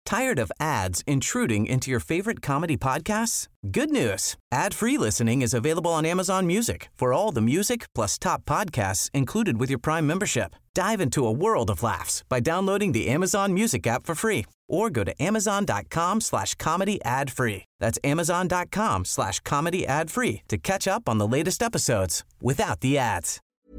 Tired of ads intruding into your favorite comedy podcasts? Good news. Ad-free listening is available on Amazon Music for all the music plus top podcasts included with your Prime membership. Dive into a world of laughs by downloading the Amazon Music app for free or go to amazon.com/comedy ad-free. That's amazon.com/comedy ad-free to catch up on the latest episodes without the ads.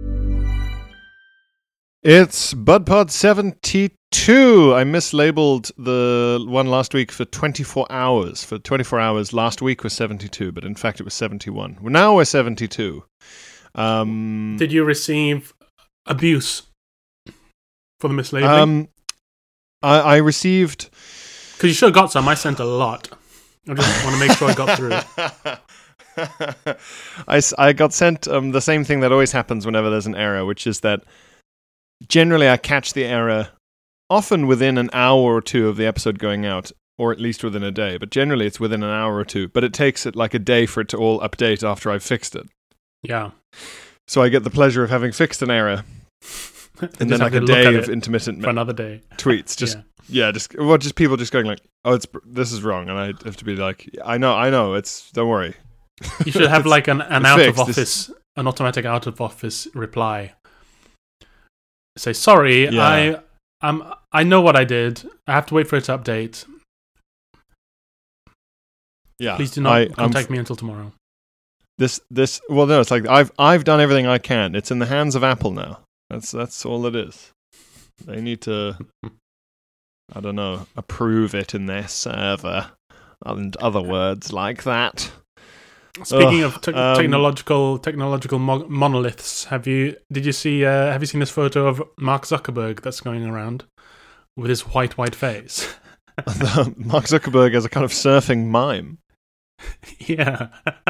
It's BudPod 72. I mislabeled the one last week for 24 hours. For 24 hours, last week was 72, but in fact it was 71. Now we're 72. Did you receive abuse for the mislabeling? I received... Because you should have got some. I sent a lot. I just want to make sure I got through it. I got sent the same thing that always happens whenever there's an error, which is that generally I catch the error often within an hour or two of the episode going out, or at least within a day, but generally it's within an hour or two, but it takes it like a day for it to all update after I've fixed it. Yeah. So I get the pleasure of having fixed an error, and then like a day of intermittent for another day tweets, just people just going like, oh, this is wrong, and I have to be like, I know, don't worry. You should have like an out of office, an automatic out of office reply. Say, sorry, yeah. I know what I did. I have to wait for it to update. Yeah. Please do not contact me until tomorrow. Well, no, it's like I've done everything I can. It's in the hands of Apple now. That's all it is. They need to, I don't know, approve it in their server and other words like that. Speaking of technological monoliths, have you seen this photo of Mark Zuckerberg that's going around with his white face? Mark Zuckerberg as a kind of surfing mime. Yeah,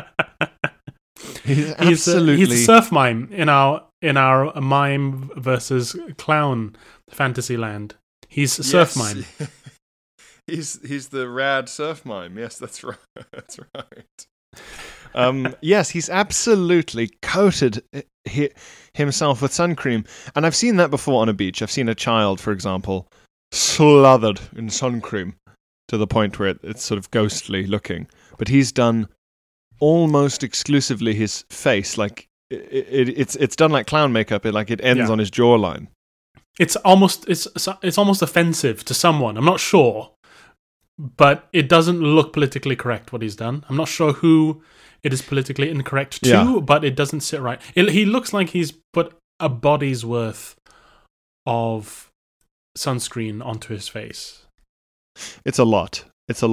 he's a surf mime in our mime versus clown fantasy land. He's a surf mime. He's the rad surf mime. Yes, that's right. That's right. Yes, he's absolutely coated himself with sun cream. And I've seen that before on a beach. I've seen a child, for example, slathered in sun cream to the point where it's sort of ghostly looking. But he's done almost exclusively his face. Like it's done like clown makeup. It ends on his jawline. It's almost offensive to someone. I'm not sure, but it doesn't look politically correct what he's done. I'm not sure who it is politically incorrect to, but it doesn't sit right. He looks like he's put a body's worth of sunscreen onto his face. It's a lot.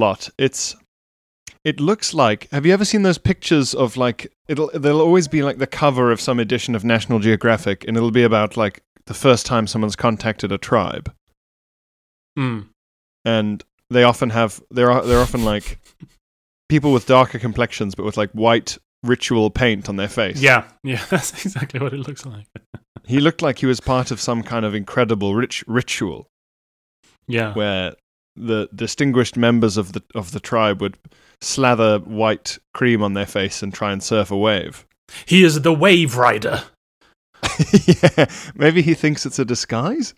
It looks like, have you ever seen those pictures of like, there'll always be like the cover of some edition of National Geographic, and it'll be about like the first time someone's contacted a tribe. And they often have, they're often like people with darker complexions, but with like white ritual paint on their face. Yeah, that's exactly what it looks like. He looked like he was part of some kind of incredible ritual. Yeah, where the distinguished members of the tribe would slather white cream on their face and try and surf a wave. He is the wave rider. Yeah, maybe he thinks it's a disguise.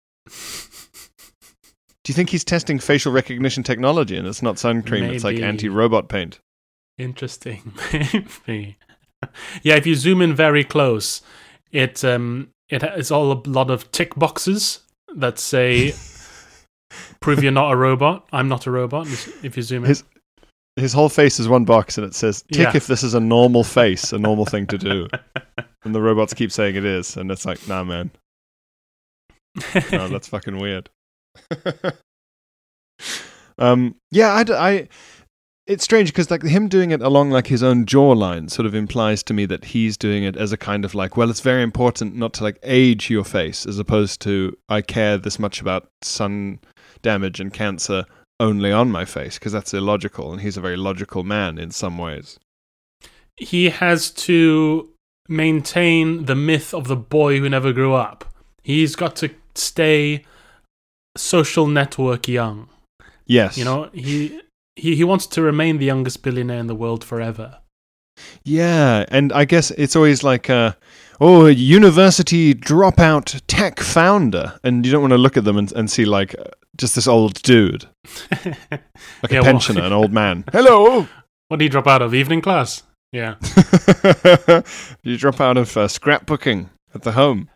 Do you think he's testing facial recognition technology and it's not sun cream, it's like anti-robot paint? Interesting. Maybe. Yeah, if you zoom in very close, it's all a lot of tick boxes that say, prove you're not a robot. I'm not a robot, if you zoom in. His whole face is one box and it says, tick if this is a normal face, a normal thing to do. And the robots keep saying it is, and it's like, nah, man. No, that's fucking weird. It's strange because like him doing it along like his own jawline sort of implies to me that he's doing it as a kind of like, well, it's very important not to like age your face, as opposed to I care this much about sun damage and cancer only on my face, because that's illogical, and he's a very logical man in some ways. He has to maintain the myth of the boy who never grew up. He's got to stay social network young. Yes. You know, he wants to remain the youngest billionaire in the world forever. Yeah, and I guess it's always like a university dropout tech founder, and you don't want to look at them and see like just this old dude, like Yeah, a pensioner, an old man. Hello. What do you drop out of? Evening class? Yeah. You drop out of scrapbooking at the home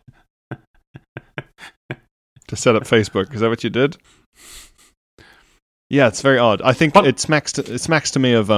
to set up Facebook. Is that what you did? Yeah, it's very odd. I think it smacks to me of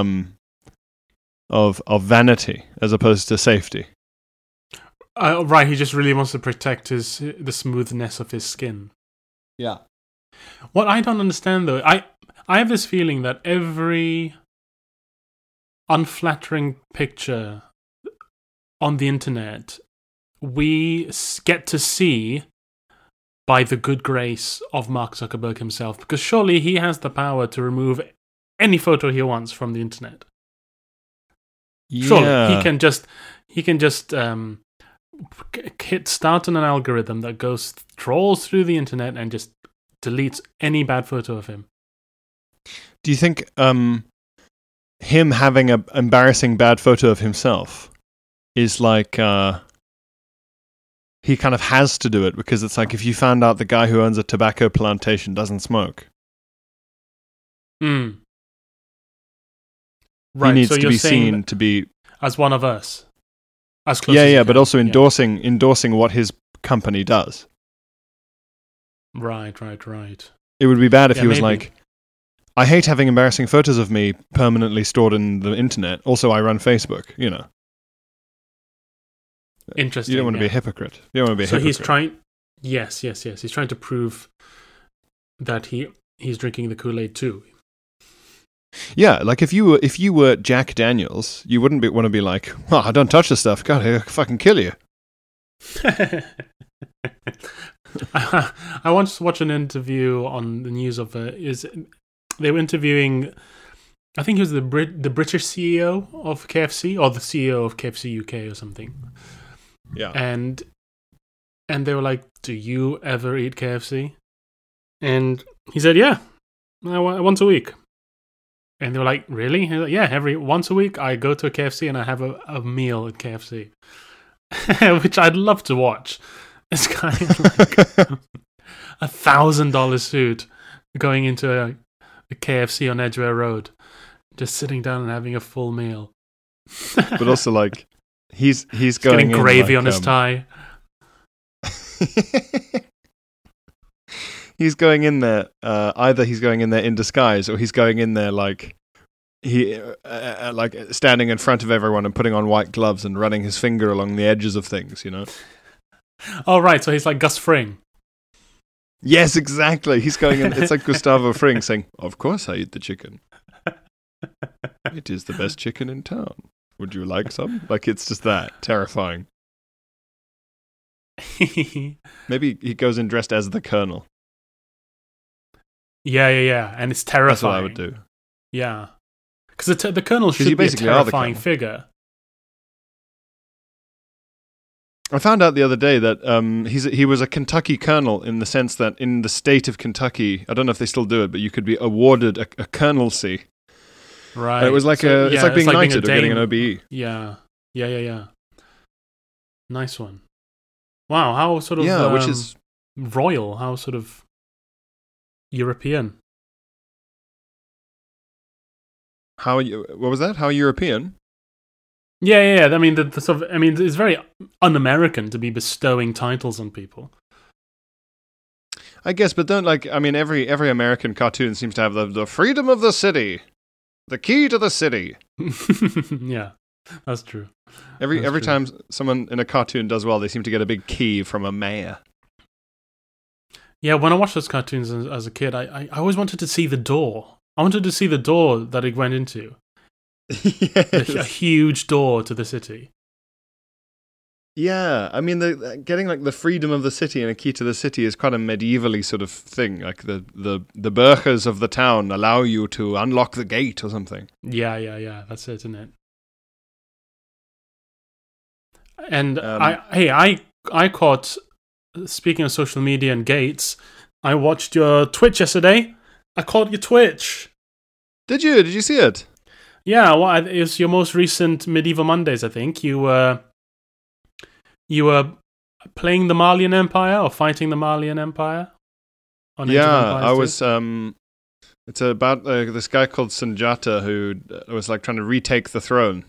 vanity as opposed to safety. Right, he just really wants to protect the smoothness of his skin. Yeah. What I don't understand though, I have this feeling that every unflattering picture on the internet we get to see by the good grace of Mark Zuckerberg himself, because surely he has the power to remove any photo he wants from the internet. Yeah. Surely he can just hit start on an algorithm that trawls through the internet and just deletes any bad photo of him. Do you think him having an embarrassing bad photo of himself is like he kind of has to do it, because it's like if you found out the guy who owns a tobacco plantation doesn't smoke. Right, he needs so to you're be saying seen to be as one of us. As close yeah, as yeah, you but can. also endorsing what his company does. Right. It would be bad if he was maybe. like, I hate having embarrassing photos of me permanently stored in the internet. Also, I run Facebook, you know. Interesting. You don't want to be a hypocrite. You don't want to be a hypocrite. He's trying... Yes. He's trying to prove that he's drinking the Kool-Aid too. Yeah, like if you were Jack Daniels, you wouldn't want to be like, oh, don't touch this stuff. God, I'll fucking kill you. I once watched an interview on the news of they were interviewing, I think it was the British CEO of KFC, or the CEO of KFC UK or something. Yeah. And they were like, do you ever eat KFC? And he said, yeah, once a week. And they were like, really? He's like, yeah, once a week I go to a KFC and I have a meal at KFC. Which I'd love to watch. This guy in like $1,000 suit going into a KFC on Edgware Road, just sitting down and having a full meal. But also like he's going getting gravy in, like, on his tie. He's going in there. Either he's going in there in disguise, or he's going in there like he like standing in front of everyone and putting on white gloves and running his finger along the edges of things. You know. Oh right, so he's like Gus Fring. Yes, exactly. He's going in. It's like Gustavo Fring saying, "Of course, I eat the chicken. It is the best chicken in town. Would you like some?" Like it's just that terrifying. Maybe he goes in dressed as the Colonel. Yeah, and it's terrifying. That's what I would do. Yeah, because the Colonel should you be a basically are the terrifying Colonel. figure. I found out the other day that he was a Kentucky colonel, in the sense that in the state of Kentucky, I don't know if they still do it, but you could be awarded a colonelcy. Right. And it was like it's like being knighted or getting an OBE. Yeah. Nice one. Wow, how sort of which is royal, how sort of European. What was that? How European? Yeah. I mean, the sort of, I mean, it's very un-American to be bestowing titles on people. I guess, but don't every American cartoon seems to have the freedom of the city, the key to the city. Yeah, that's true. Every time someone in a cartoon does well, they seem to get a big key from a mayor. Yeah, when I watched those cartoons as a kid, I always wanted to see the door. I wanted to see the door that it went into. Yes. A huge door to the city. Yeah, I mean, getting like the freedom of the city and a key to the city is quite a medievally sort of thing. Like the burghers of the town allow you to unlock the gate or something. Yeah. That's it, isn't it? And I caught. Speaking of social media and gates, I watched your Twitch yesterday. I caught your Twitch. Did you? Did you see it? Yeah, well, it was your most recent Medieval Mondays, I think. You were playing the Malian Empire or fighting the Malian Empire. on Age of Yeah, Empires I 2? was. It's about this guy called Sunjata who was like trying to retake the throne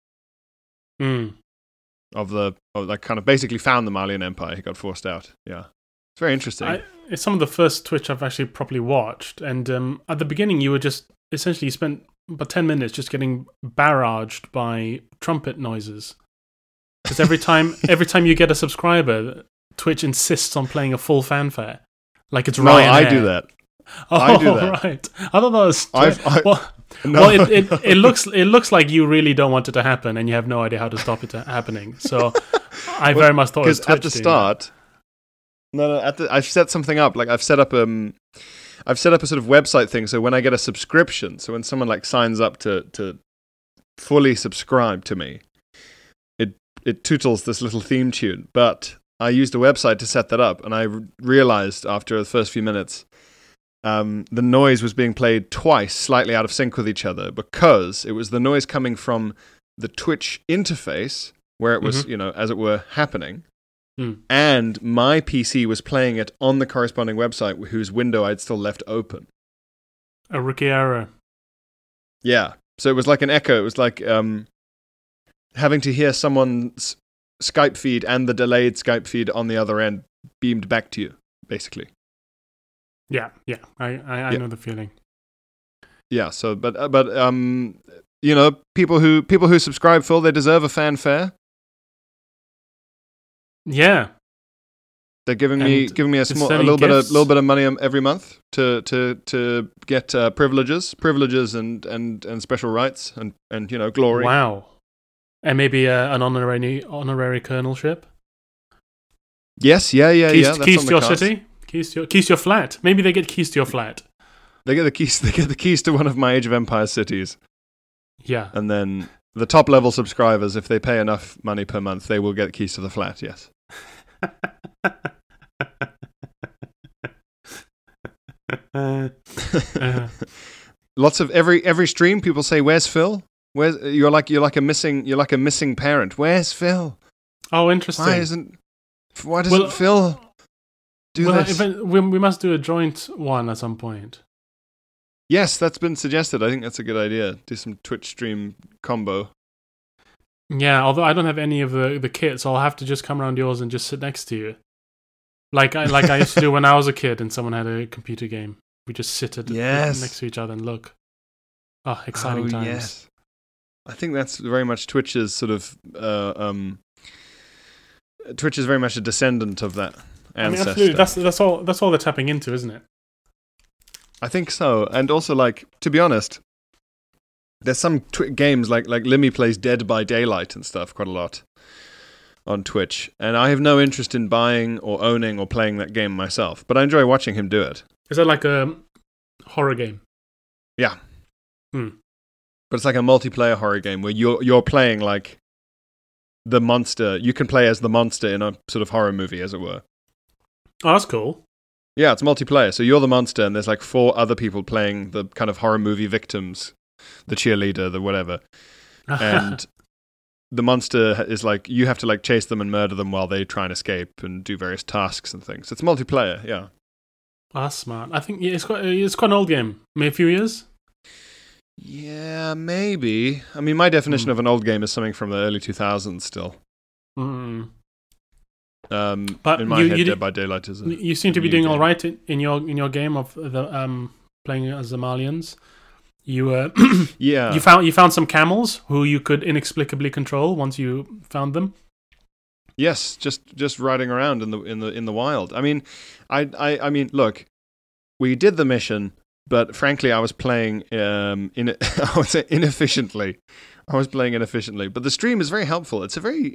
like kind of basically found the Malian Empire. He got forced out. Yeah, it's very interesting. It's some of the first Twitch I've actually properly watched, and at the beginning you were just essentially you spent about 10 minutes just getting barraged by trumpet noises. Because every time you get a subscriber, Twitch insists on playing a full fanfare, like it's No, Ryanair. I do that. Oh, I do that. Right. I thought that was. No. Well, it looks like you really don't want it to happen, and you have no idea how to stop it happening. So, I very much thought it was because Twitch at the doing start. I've set something up. Like I've set up a sort of website thing. So when I get a subscription, so when someone like signs up to fully subscribe to me, it tootles this little theme tune. But I used a website to set that up, and I realized after the first few minutes, the noise was being played twice, slightly out of sync with each other, because it was the noise coming from the Twitch interface where it was, as it were, happening. And my PC was playing it on the corresponding website whose window I'd still left open. A rookie error. Yeah. So it was like an echo. It was like having to hear someone's Skype feed and the delayed Skype feed on the other end beamed back to you, basically. Yeah. I know the feeling. Yeah. So, but people who subscribe, Phil, they deserve a fanfare. Yeah. They're giving me a little bit of money every month to get privileges and special rights and glory. Wow. And maybe an honorary colonelship. Yes, yeah. Keys That's to on the your cards. city. Keys to your flat. Maybe they get keys to your flat. They get the keys. They get the keys to one of my Age of Empires cities. Yeah. And then the top level subscribers, if they pay enough money per month, they will get keys to the flat. Yes. Lots of every stream, people say, "Where's Phil? You're like a missing parent. Where's Phil? Oh, interesting. Why doesn't Phil do this?" We must do a joint one at some point. Yes, that's been suggested. I think that's a good idea. Do some Twitch stream combo. Yeah, although I don't have any of the kit, so I'll have to just come around yours and just sit next to you. Like I used to do when I was a kid and someone had a computer game. We just sit next to each other and look. Oh, exciting times. Yes. I think that's very much Twitch's sort of... Twitch is very much a descendant of that ancestor. Absolutely. That's all they're tapping into, isn't it? I think so. And also, like, to be honest, there's some games like Limmy plays Dead by Daylight and stuff quite a lot on Twitch, and I have no interest in buying or owning or playing that game myself, but I enjoy watching him do it. Is that like a horror game? Yeah. But it's like a multiplayer horror game where you're playing like the monster. You can play as the monster in a sort of horror movie, as it were. Oh, that's cool. Yeah, it's multiplayer. So you're the monster, and there's like 4 other people playing the kind of horror movie victims, the cheerleader, the whatever. And the monster is like, you have to like chase them and murder them while they try and escape and do various tasks and things. It's multiplayer, yeah. Oh, that's smart. I think it's quite an old game. Maybe a few years? Yeah, maybe. I mean, my definition of an old game is something from the early 2000s still. But in my head, Dead by Daylight is you seem to be doing all right in your game of the playing as the Malians. You yeah. You found some camels who you could inexplicably control once you found them. Yes, just riding around in the wild. I mean, I mean, look, we did the mission, but frankly, I was playing I would say inefficiently. I was playing inefficiently, but the stream is very helpful. It's a very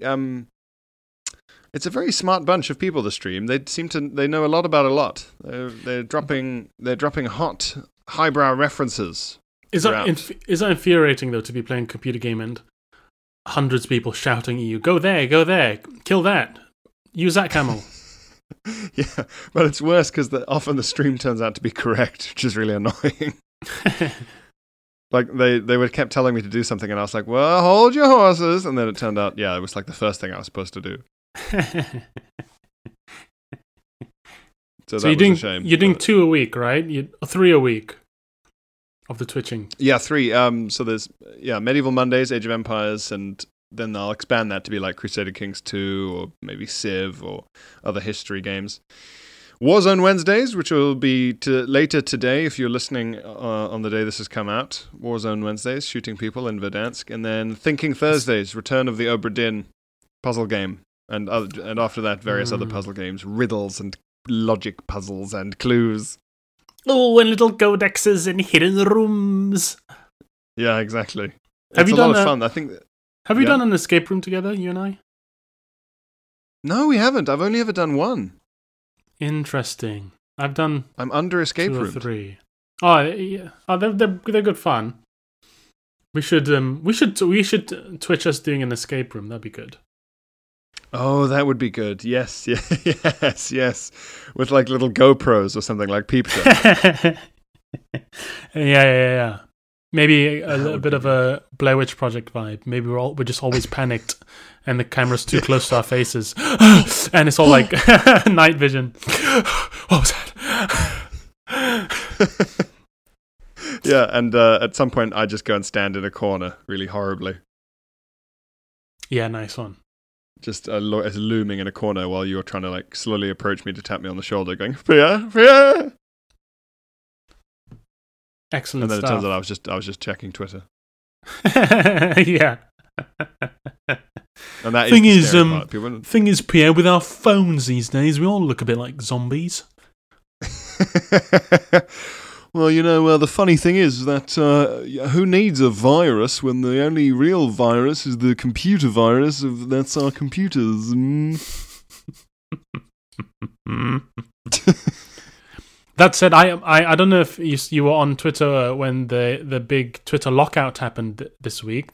smart bunch of people. The stream, they know a lot about a lot. They're dropping hot highbrow references. Is that infuriating though, to be playing a computer game and hundreds of people shouting at you, go there, kill that, use that camel? Yeah, but it's worse because often the stream turns out to be correct, which is really annoying. Like they kept telling me to do something, and I was like, well, hold your horses, and then it turned out, yeah, it was like the first thing I was supposed to do. So you're doing two a week, right? 3 a week of the twitching. Yeah, 3. So there's Medieval Mondays, Age of Empires, and then I'll expand that to be like Crusader Kings 2 or maybe Civ or other history games. Warzone Wednesdays, which will be later today if you're listening on the day this has come out. Warzone Wednesdays, shooting people in Verdansk. And then Thinking Thursdays, Return of the Obra Dinn puzzle game. And after that, various other puzzle games, riddles and logic puzzles and clues. Oh, and little codexes and hidden rooms. Yeah, exactly. Have it's you a done lot of fun. I think. Have you done an escape room together, you and I? No, we haven't. I've only ever done one. Interesting. I'm under escape 2 or room. 3. Oh, yeah. Oh, they're good fun. We should Twitch us doing an escape room. That'd be good. Oh, that would be good. Yes, yes. With like little GoPros or something like Peep Show. Yeah. Maybe a little bit of a Blair Witch Project vibe. Maybe we're just always panicked and the camera's too close to our faces. And it's all like night vision. What was that? Yeah, and at some point I just go and stand in a corner really horribly. Yeah, nice one. Just as looming in a corner while you're trying to like slowly approach me to tap me on the shoulder going, Fia! Excellent and then stuff. it turns out I was just checking Twitter. Yeah. And that thing is the scary part. Thing is, Pierre, with our phones these days, we all look a bit like zombies. Well, the funny thing is that who needs a virus when the only real virus is the computer virus? That's our computers. That said, I don't know if you were on Twitter when the big Twitter lockout happened this week.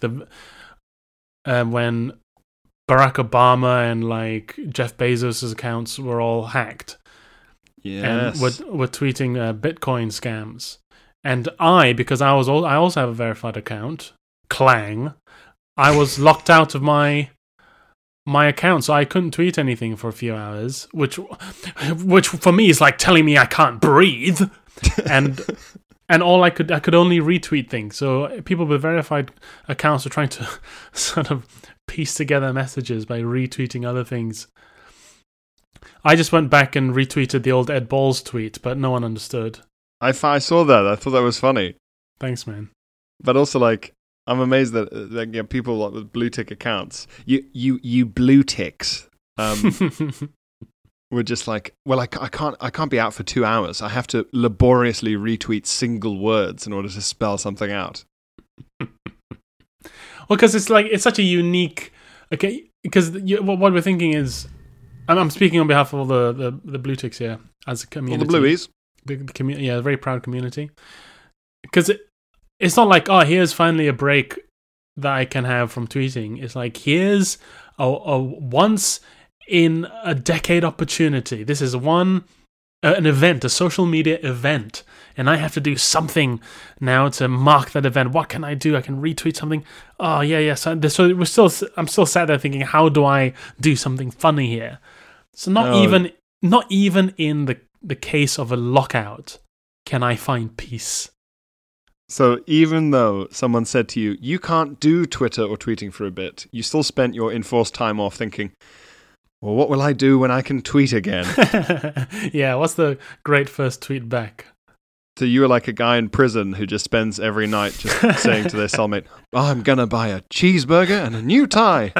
When Barack Obama and like Jeff Bezos' accounts were all hacked. Yes. And were tweeting Bitcoin scams. And because I also have a verified account, Clang, I was locked out of my account, so I couldn't tweet anything for a few hours, which for me is like telling me I can't breathe. And all I could only retweet things. So people with verified accounts are trying to sort of piece together messages by retweeting other things. I just went back and retweeted the old Ed Balls tweet, but no one understood. I saw that. I thought that was funny. Thanks, man. But also, like, I'm amazed that people with blue tick accounts, you blue ticks, were just like, well, I can't be out for 2 hours. I have to laboriously retweet single words in order to spell something out. Well, because it's such a unique. Okay, because what we're thinking is. I'm speaking on behalf of all the blue ticks here as a community. All the blueies. A very proud community. Because it's not like, oh, here's finally a break that I can have from tweeting. It's like, here's a once in a decade opportunity. This is an event, a social media event. And I have to do something now to mark that event. What can I do? I can retweet something. Oh, yeah. So I'm still sat there thinking, how do I do something funny here? So not even in the case of a lockout can I find peace. So even though someone said to you, you can't do Twitter or tweeting for a bit, you still spent your enforced time off thinking, well, what will I do when I can tweet again? Yeah, what's the great first tweet back? So you were like a guy in prison who just spends every night just saying to their cellmate, oh, I'm going to buy a cheeseburger and a new tie.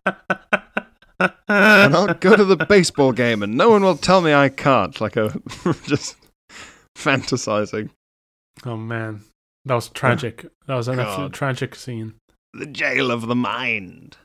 And I'll go to the baseball game and no one will tell me I can't. Like just fantasizing. Oh, man. That was tragic. That was an absolute tragic scene. The jail of the mind.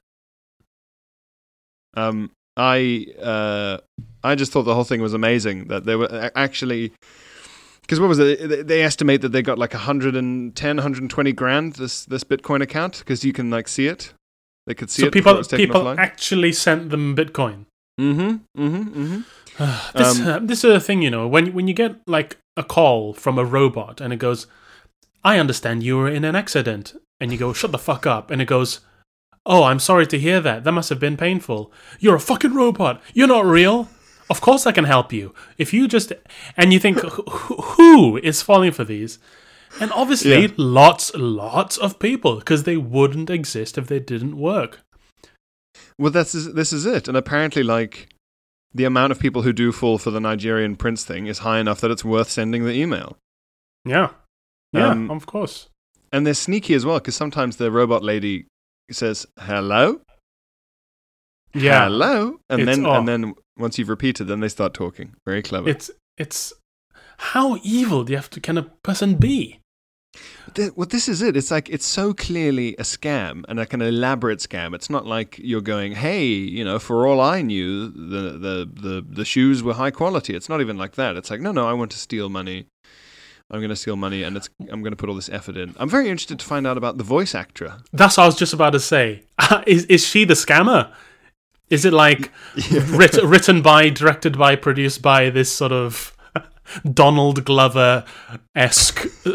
I just thought the whole thing was amazing. That they were actually... Because what was it? They estimate that they got like 110, 120 grand, this Bitcoin account, because you can like see it. They could see it before it was taken offline. People actually sent them Bitcoin. Mm-hmm. This is a thing, when you get like a call from a robot and it goes, I understand you were in an accident. And you go, shut the fuck up. And it goes, oh, I'm sorry to hear that. That must have been painful. You're a fucking robot. You're not real. Of course I can help you. If you just... And you think, who is falling for these? And obviously, lots of people, because they wouldn't exist if they didn't work. Well, this is it. And apparently, like, the amount of people who do fall for the Nigerian prince thing is high enough that it's worth sending the email. Yeah. Yeah, of course. And they're sneaky as well, because sometimes the robot lady says, hello? Yeah. Hello? And then once you've repeated, then they start talking. Very clever. It's how evil do you have to kind of person be? Well, this is it. It's like, it's so clearly a scam, and like an elaborate scam. It's not like you're going, hey, you know, for all I knew, the shoes were high quality. It's not even like that. It's like, no, I want to steal money. I'm going to steal money, and I'm going to put all this effort in. I'm very interested to find out about the voice actor. That's what I was just about to say. Is she the scammer? Is it like written by, directed by, produced by this sort of Donald Glover-esque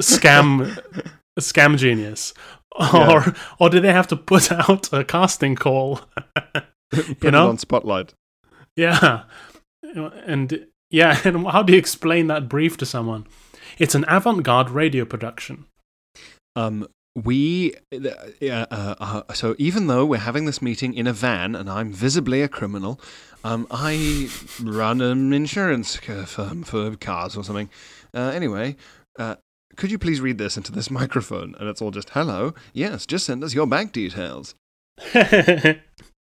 scam genius? Or do they have to put out a casting call? Put it on Spotlight. Yeah. And how do you explain that brief to someone? It's an avant-garde radio production. So even though we're having this meeting in a van and I'm visibly a criminal, I run an insurance firm for cars or something. Anyway, could you please read this into this microphone? And it's all just, hello, yes, just send us your bank details. But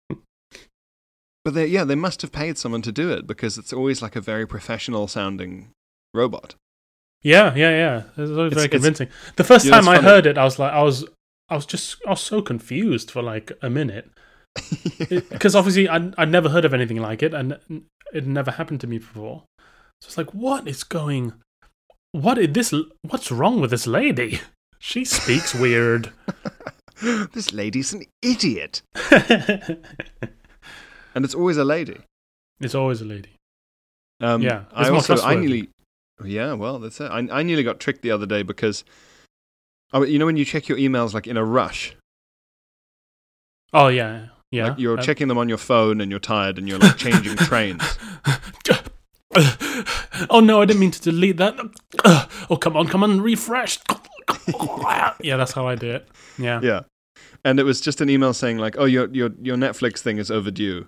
they must have paid someone to do it, because it's always like a very professional sounding robot. Yeah. It's always very convincing. The first time I heard it, I was so confused for like a minute, because obviously I'd never heard of anything like it, and it never happened to me before. So it's like, what's wrong with this lady? She speaks weird. This lady's an idiot. And it's always a lady. It's always a lady. Yeah, that's it. I nearly got tricked the other day because, you know, when you check your emails like in a rush. Oh yeah. Like you're checking them on your phone and you're tired and you're like changing trains. Oh no, I didn't mean to delete that. Oh come on, refresh. Yeah, that's how I do it. Yeah. Yeah, and it was just an email saying like, oh, your Netflix thing is overdue.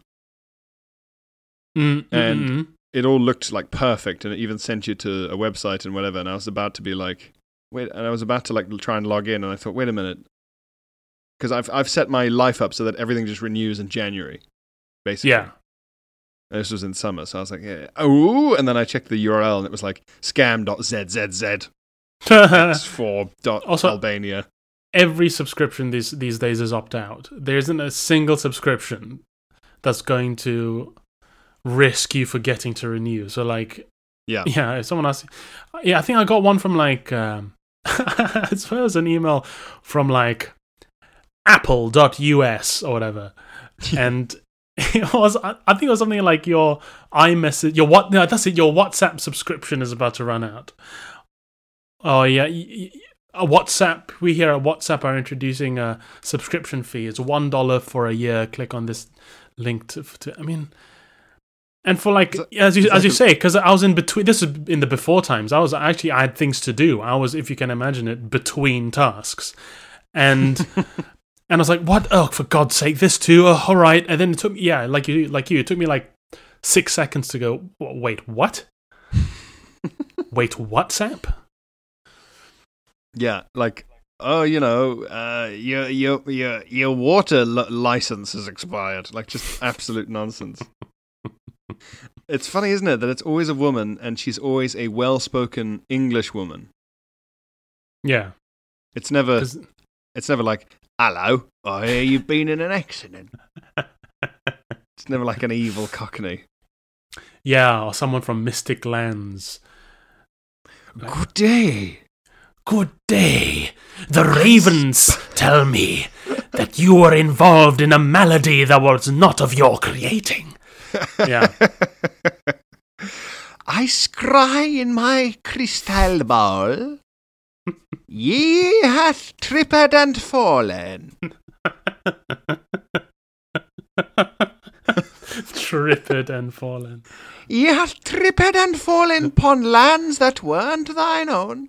And it all looked like perfect, and it even sent you to a website and whatever. And I was about to be like, wait, and I was about to like try and log in, and I thought, wait a minute, because I've set my life up so that everything just renews in January, basically. Yeah. And this was in summer, so I was like, yeah. Oh, and then I checked the URL, and it was like scam.zzz. X4.Albania. Every subscription these days is opt-out. There isn't a single subscription that's going to risk you forgetting to renew. So like, if someone asks, I think I got one from like, as well as an email from like apple.us or whatever, and it was, I think it was something like your iMessage, your WhatsApp subscription is about to run out. Oh yeah, WhatsApp. We here at WhatsApp are introducing a subscription fee. It's $1 for a year. Click on this link to. I mean. And for like, as you say, because I was in between. This is in the before times. I had things to do. I was, if you can imagine it, between tasks, and I was like, what? Oh, for God's sake, this too. Oh, all right. And then it took me, like you, it took me like 6 seconds to go. Wait, what? Wait, WhatsApp? Yeah, like, oh, you know, your water license has expired. Like, just absolute nonsense. It's funny, isn't it, that it's always a woman, and she's always a well-spoken English woman. Yeah. It's never like, hello, I hear you've been in an accident. It's never like an evil Cockney. Yeah, or someone from Mystic Lands. Good day. Good day. The ravens tell me that you were involved in a malady that was not of your creating. Yeah. I scry in my crystal ball. Ye hath tripped and fallen. Tripped and fallen. Ye have tripped and fallen upon lands that weren't thine own.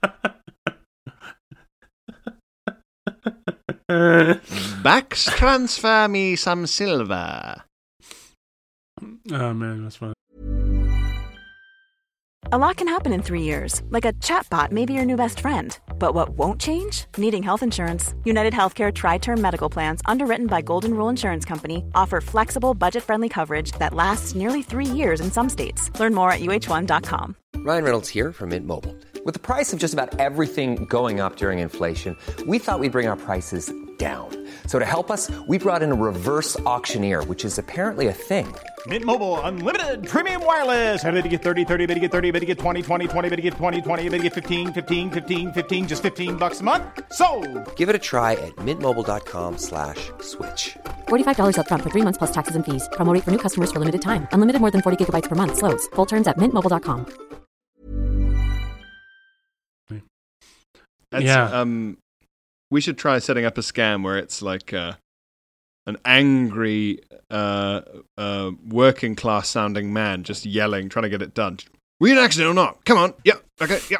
Backs transfer me some silver. Oh man, that's fun. A lot can happen in 3 years, like a chatbot may be your new best friend. But what won't change? Needing health insurance. United Healthcare Tri-Term Medical Plans, underwritten by Golden Rule Insurance Company, offer flexible, budget-friendly coverage that lasts nearly 3 years in some states. Learn more at uh1.com. Ryan Reynolds here from Mint Mobile. With the price of just about everything going up during inflation, we thought we'd bring our prices down. So to help us, we brought in a reverse auctioneer, which is apparently a thing. Mint Mobile Unlimited Premium Wireless. How to get 30, 30, bit to get 30, bit to get 20, 20, 20, bit to get 20, 20, bit to get 15, 15, 15, 15, just $15 a month? Sold! Give it a try at mintmobile.com/switch. $45 up front for 3 months plus taxes and fees. Promo rate for new customers for limited time. Unlimited more than 40 gigabytes per month. Slows full terms at mintmobile.com. We should try setting up a scam where it's like an angry, working class sounding man just yelling, trying to get it done. Were you an accident or not? Come on. Yeah. Okay. Yeah.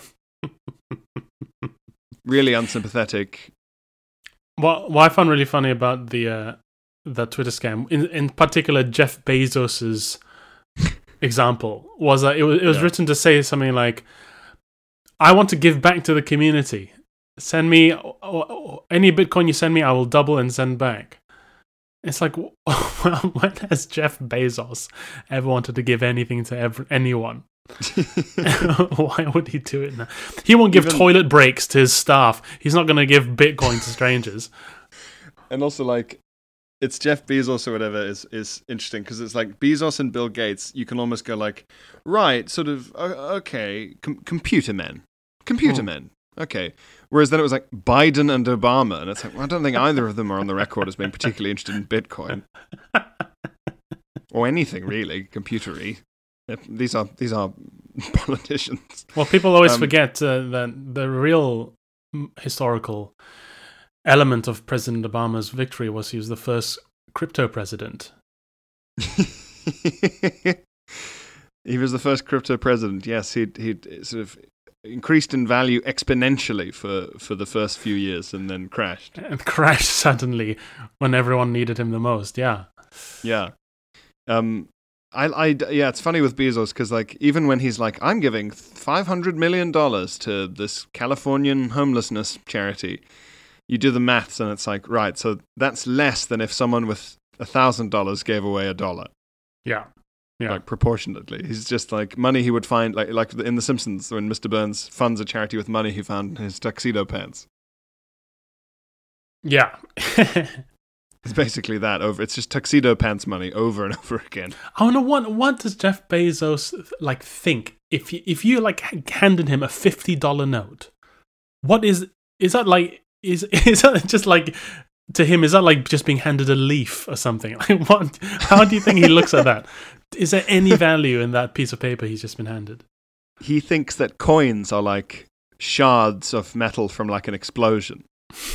Really unsympathetic. What I found really funny about the Twitter scam, in particular Jeff Bezos's example, was that it was written to say something like, "I want to give back to the community. Send me any Bitcoin you send me, I will double and send back." It's like, well, when has Jeff Bezos ever wanted to give anything to anyone? Why would he do it now? He won't give toilet breaks to his staff. He's not going to give Bitcoin to strangers. And also, like, it's Jeff Bezos or whatever is interesting because it's like Bezos and Bill Gates. You can almost go like, right, sort of, okay, computer men. Okay. Whereas then it was like Biden and Obama, and it's like, well, I don't think either of them are on the record as being particularly interested in Bitcoin or anything really computery. These are politicians. Well, people always forget that the real historical element of President Obama's victory was he was the first crypto president. He was the first crypto president. Yes, he'd sort of increased in value exponentially for the first few years and then crashed. And crashed suddenly when everyone needed him the most, yeah. Yeah. It's funny with Bezos because like even when he's like, I'm giving $500 million to this Californian homelessness charity, you do the maths and it's like, right, so that's less than if someone with $1,000 gave away $1. Yeah. Yeah. Like proportionately, he's just like money he would find, like in The Simpsons when Mr. Burns funds a charity with money he found in his tuxedo pants. Yeah, it's basically that over. It's just tuxedo pants money over and over again. I wonder what does Jeff Bezos like think if you like handed him a $50 note? What is that like? Is that just like? To him, is that like just being handed a leaf or something? Like what? How do you think he looks at that? Is there any value in that piece of paper he's just been handed? He thinks that coins are like shards of metal from like an explosion.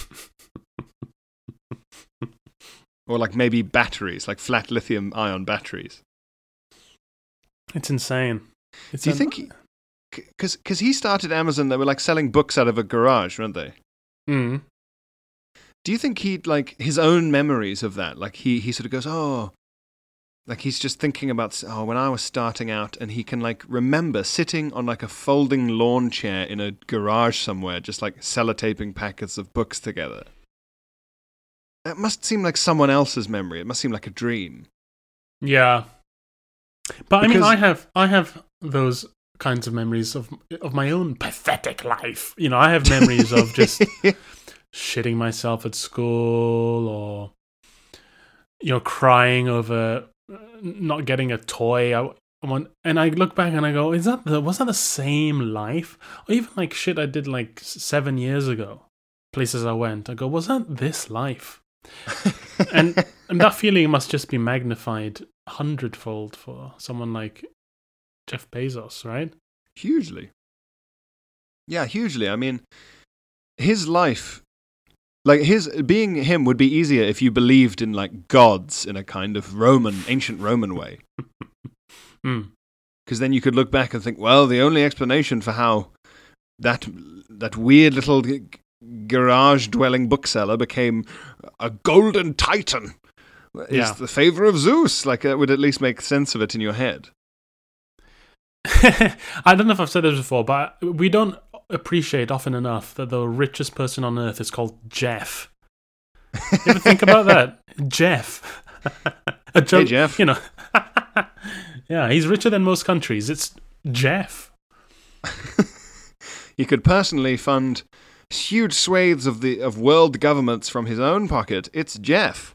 Or like maybe batteries, like flat lithium-ion batteries. It's insane. Do you think... Because he started Amazon, they were like selling books out of a garage, weren't they? Mm. Do you think he'd like his own memories of that? Like he sort of goes, oh, like he's just thinking about, when I was starting out, and he can like remember sitting on like a folding lawn chair in a garage somewhere, just like sellotaping packets of books together. It must seem like someone else's memory. It must seem like a dream. Yeah. But because, I mean, I have those kinds of memories of my own pathetic life. You know, I have memories of just shitting myself at school, or crying over not getting a toy. And I look back and I go, was that the same life? Or even like shit I did like 7 years ago, places I went. I go, was that this life? and that feeling must just be magnified 100-fold for someone like Jeff Bezos, right? Hugely. Yeah, hugely. I mean, his life Like being him would be easier if you believed in like gods in a kind of ancient Roman way. Because then you could look back and think, well, the only explanation for how that weird little garage-dwelling bookseller became a golden titan is the favor of Zeus. Like, that would at least make sense of it in your head. I don't know if I've said this before, but we don't appreciate often enough that the richest person on earth is called Jeff. You ever think about that? Jeff. A joke, hey, Jeff. You know. Yeah, he's richer than most countries. It's Jeff. He could personally fund huge swathes of world governments from his own pocket. It's Jeff.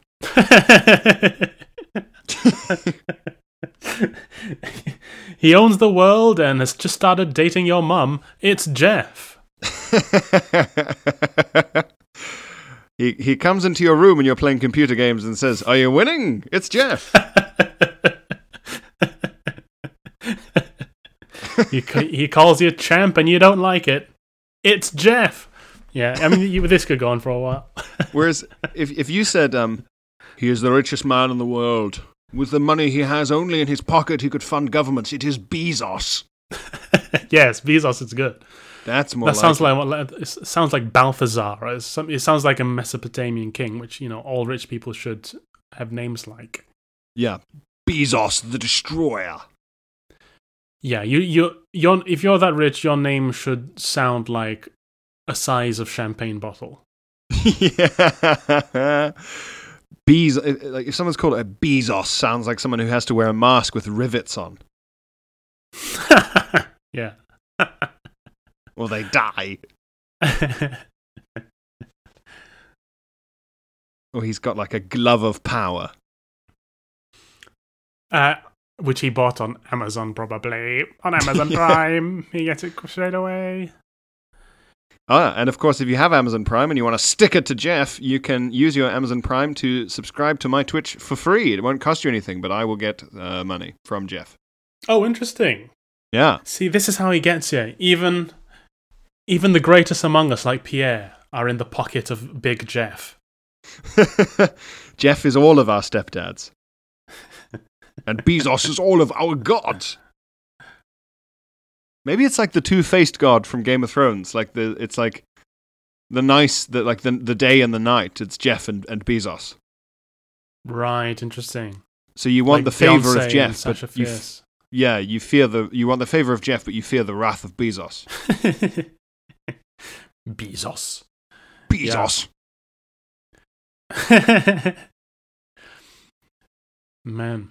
He owns the world and has just started dating your mum. It's Jeff. He comes into your room when you're playing computer games and says, "Are you winning? It's Jeff." He calls you champ and you don't like it. It's Jeff. Yeah, I mean, this could go on for a while. Whereas if you said, "He is the richest man in the world. With the money he has only in his pocket, he could fund governments. It is Bezos." Yes, Bezos is good. That's more. That sounds it sounds like Balthazar. Right? It sounds like a Mesopotamian king, which all rich people should have names like. Yeah, Bezos the Destroyer. Yeah, if you're that rich, your name should sound like a size of champagne bottle. Yeah. Like if someone's called a Bezos, sounds like someone who has to wear a mask with rivets on. Yeah. Or they die. Or he's got like a glove of power. Which he bought on Amazon, probably. On Amazon Prime. He gets it straight away. And of course, if you have Amazon Prime and you want to stick it to Jeff, you can use your Amazon Prime to subscribe to my Twitch for free. It won't cost you anything, but I will get money from Jeff. Oh, interesting. Yeah. See, this is how he gets you. Even the greatest among us, like Pierre, are in the pocket of Big Jeff. Jeff is all of our stepdads. And Bezos is all of our gods. Maybe it's like the two-faced god from Game of Thrones. It's like the day and the night. It's Jeff and Bezos. Right, interesting. So you want like the favor Beyonce of Jeff, but you want the favor of Jeff, but you fear the wrath of Bezos. Bezos. Yeah. Man.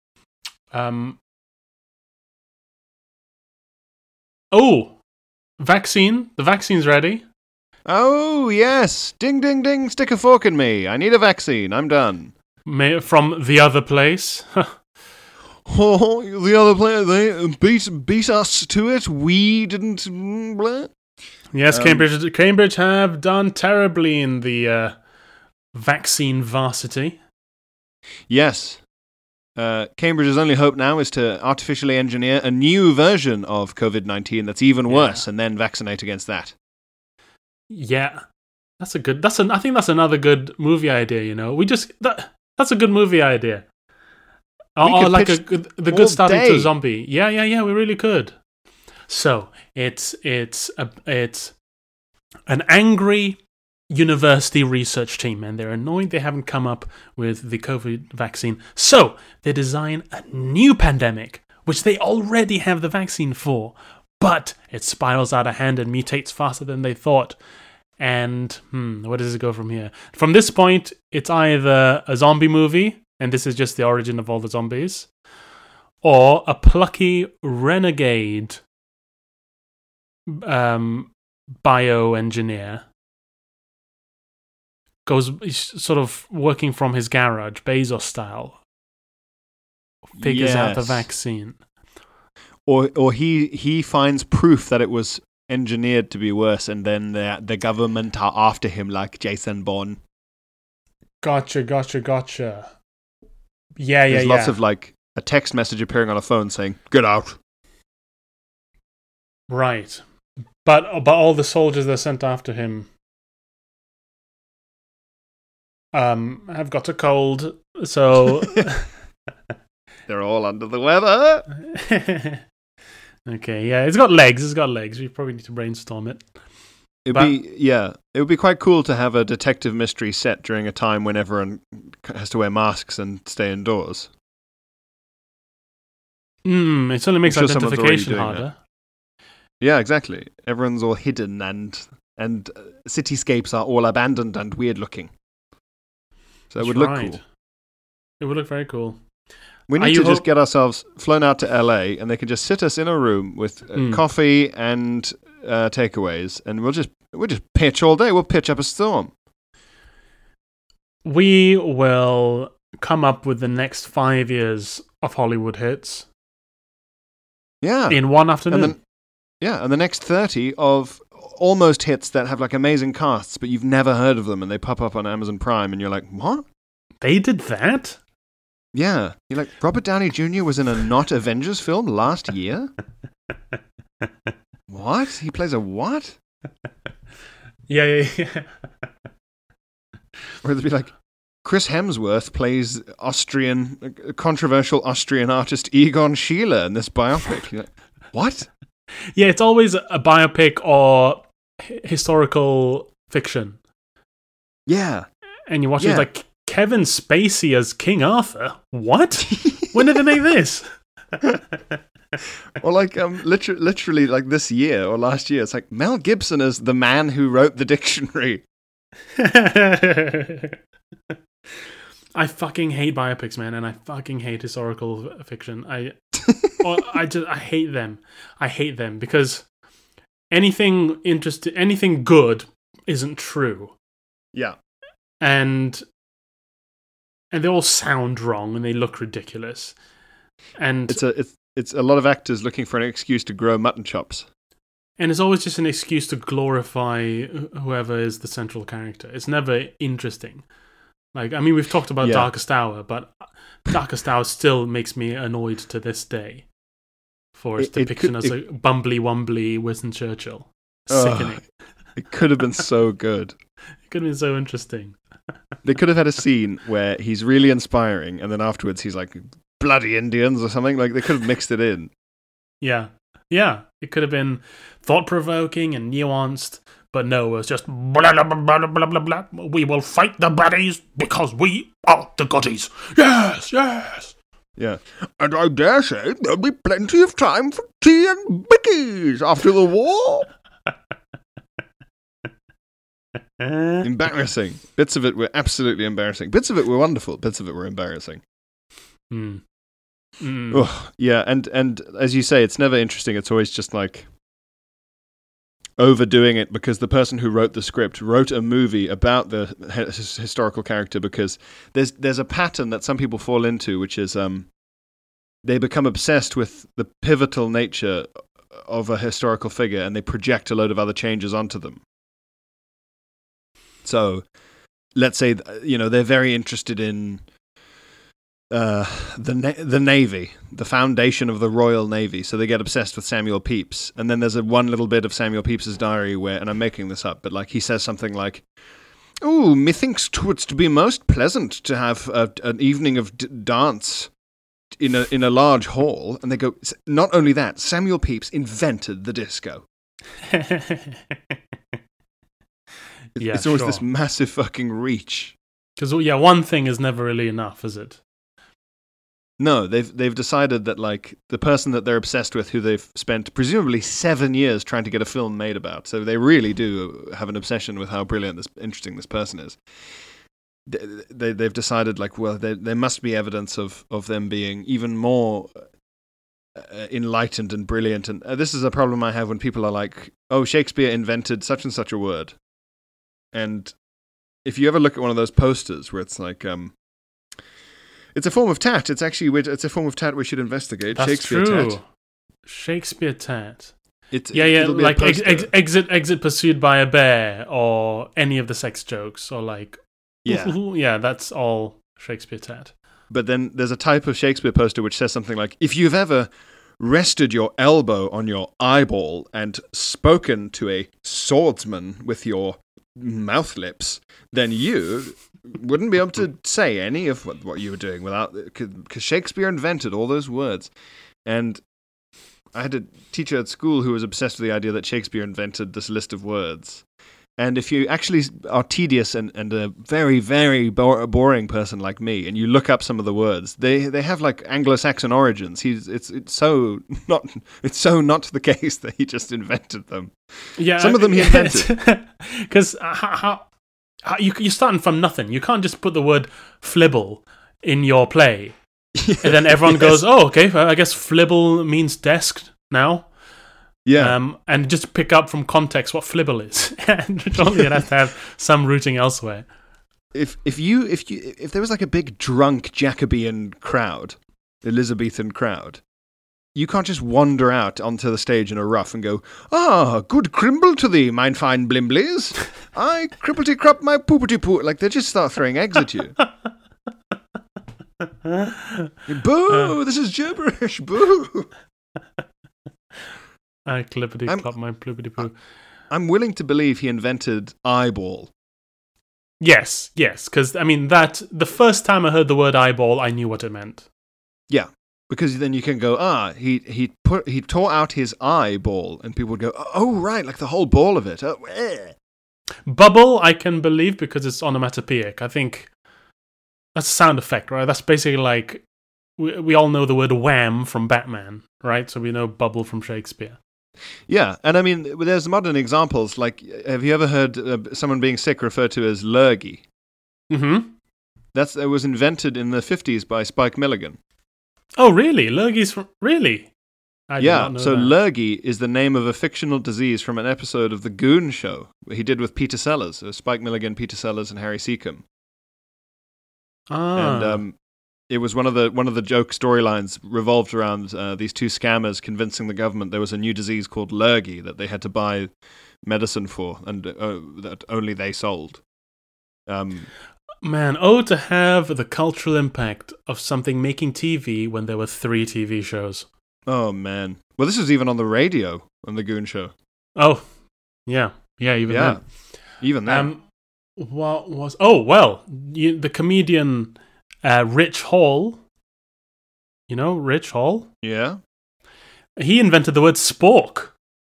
Oh, vaccine. The vaccine's ready. Oh, yes. Ding, ding, ding. Stick a fork in me. I need a vaccine. I'm done. From the other place. Oh, the other place. They beat us to it. We didn't. Blah. Yes, Cambridge have done terribly in the vaccine varsity. Yes. Cambridge's only hope now is to artificially engineer a new version of COVID-19 that's even worse, and then vaccinate against that. Yeah, I think that's another good movie idea. That's a good movie idea. Or like the good starting to a zombie. Yeah. We really could. So it's an angry university research team, and they're annoyed they haven't come up with the COVID vaccine. So they design a new pandemic, which they already have the vaccine for, but it spirals out of hand and mutates faster than they thought. And where does it go from here? From this point, it's either a zombie movie, and this is just the origin of all the zombies, or a plucky renegade bioengineer he's sort of working from his garage, Bezos style, figures out the vaccine. Or he finds proof that it was engineered to be worse, and then the government are after him like Jason Bourne. Gotcha. Yeah. There's lots of like a text message appearing on a phone saying, "Get out." Right. But all the soldiers that are sent after him I've got a cold, so They're all under the weather. okay, yeah, it's got legs. It's got legs. We probably need to brainstorm it. It would be quite cool to have a detective mystery set during a time when everyone has to wear masks and stay indoors. It only makes I'm sure someone's already identification doing harder. Yeah, exactly. Everyone's all hidden and cityscapes are all abandoned and weird looking. So it would look cool. It would look very cool. We need to just get ourselves flown out to LA, and they can just sit us in a room with coffee and takeaways, and we'll just pitch all day. We'll pitch up a storm. We will come up with the next 5 years of Hollywood hits. Yeah, in one afternoon. And the next 30 of almost hits that have like amazing casts, but you've never heard of them, and they pop up on Amazon Prime, and you're like, what? They did that? Yeah. You're like, Robert Downey Jr. was in a not Avengers film last year? What? He plays a what? Yeah. Or it'd be like, Chris Hemsworth plays controversial Austrian artist Egon Schiele in this biopic. You're like, what? Yeah, it's always a biopic or historical fiction. Yeah. And you watch it, it's like, Kevin Spacey as King Arthur? What? When did they make this? Or like literally like this year or last year, it's like Mel Gibson as the man who wrote the dictionary. I fucking hate biopics, man, and I fucking hate historical fiction. I hate them. I hate them because anything good isn't true. Yeah. And they all sound wrong and they look ridiculous. And it's a lot of actors looking for an excuse to grow mutton chops. And it's always just an excuse to glorify whoever is the central character. It's never interesting. Like, I mean, we've talked about Darkest Hour, but Darkest Hour still makes me annoyed to this day for its depiction as a bumbly-wumbly Winston Churchill. Sickening. It could have been so good. It could have been so interesting. They could have had a scene where he's really inspiring, and then afterwards he's like, bloody Indians or something. Like, they could have mixed it in. Yeah. It could have been thought-provoking and nuanced, but no, it was just blah, blah, blah, blah, blah, blah. We will fight the baddies because we are the goodies. Yes. Yeah. And I dare say there'll be plenty of time for tea and bickies after the war. Embarrassing. Bits of it were absolutely embarrassing. Bits of it were wonderful. Bits of it were embarrassing. Yeah, and as you say, it's never interesting. It's always just like overdoing it because the person who wrote the script wrote a movie about the historical character, because there's a pattern that some people fall into, which is they become obsessed with the pivotal nature of a historical figure and they project a load of other changes onto them. So, let's say, they're very interested in the Navy, the foundation of the Royal Navy. So they get obsessed with Samuel Pepys. And then there's one little bit of Samuel Pepys's diary where, and I'm making this up, but like he says something like, "Oh, methinks 'twould be most pleasant to have an evening of dance in a large hall." And they go, not only that, Samuel Pepys invented the disco. It's always this massive fucking reach. Because one thing is never really enough, is it? No, they've decided that like the person that they're obsessed with, who they've spent presumably 7 years trying to get a film made about, so they really do have an obsession with how brilliant, interesting this person is. They've decided like, well, there must be evidence of them being even more enlightened and brilliant. And this is a problem I have when people are like, "Oh, Shakespeare invented such and such a word." And if you ever look at one of those posters where it's like, it's a form of tat. It's a form of tat we should investigate. That's Shakespeare true. tat. Shakespeare tat. It'll be like exit pursued by a bear, or any of the sex jokes, or like, that's all Shakespeare tat. But then there's a type of Shakespeare poster which says something like, "If you've ever rested your elbow on your eyeball and spoken to a swordsman with your mouth lips, then you wouldn't be able to say any of what you were doing without, because Shakespeare invented all those words. And I had a teacher at school who was obsessed with the idea that Shakespeare invented this list of words. And if you actually are tedious and a very, very boring person like me, and you look up some of the words, they have like Anglo-Saxon origins. It's so not the case that he just invented them. Yeah, some of them he invented. Because how you're starting from nothing. You can't just put the word flibble in your play, and then everyone goes, "Oh, okay, I guess flibble means desk now." Yeah, and just pick up from context what flibble is, and surely you'd have to have some rooting elsewhere. If there was like a big drunk Jacobean crowd, Elizabethan crowd, you can't just wander out onto the stage in a ruff and go, good crimble to thee, mine fine blimblies. I cripplety crop my poopity poo. Like, they just start throwing eggs at you. Boo! This is gibberish. Boo! I clippity clop my ploopity poo. I'm willing to believe he invented eyeball. Yes, because I mean that the first time I heard the word eyeball, I knew what it meant. Yeah, because then you can go, he tore out his eyeball, and people would go, oh right, like the whole ball of it. Bubble, I can believe because it's onomatopoeic. I think that's a sound effect, right? That's basically like we all know the word wham from Batman, right? So we know bubble from Shakespeare. Yeah, and I mean, there's modern examples, like, have you ever heard someone being sick referred to as lurgy? Mm-hmm. It was invented in the 50s by Spike Milligan. Oh, really? Lurgy's from... Really? I did not know so that. lurgy is the name of a fictional disease from an episode of The Goon Show, he did with Peter Sellers, Spike Milligan, Peter Sellers, and Harry Seacombe. And it was one of the joke storylines revolved around these two scammers convincing the government there was a new disease called lurgy that they had to buy medicine for, and that only they sold. Man, to have the cultural impact of something making TV when there were 3 TV shows. Oh man! Well, this was even on the radio on the Goon Show. Oh, yeah, even then. Even then. What was? Oh well, the comedian Rich Hall. You know Rich Hall? Yeah. He invented the word spork.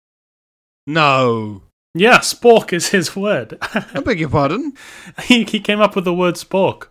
No. Yeah, spork is his word. I beg your pardon? He came up with the word spork.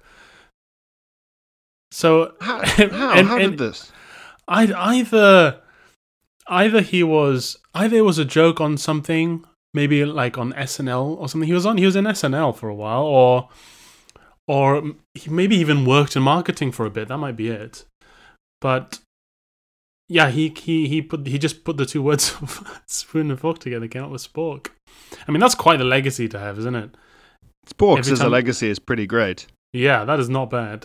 So how did this? Either it was a joke on something, maybe like on SNL or something. He was in SNL for a while, or he maybe even worked in marketing for a bit. That might be it. But yeah, he just put the two words of spoon and fork together, came up with spork. I mean, that's quite a legacy to have, isn't it? Sporks as a legacy is pretty great. Yeah, that is not bad.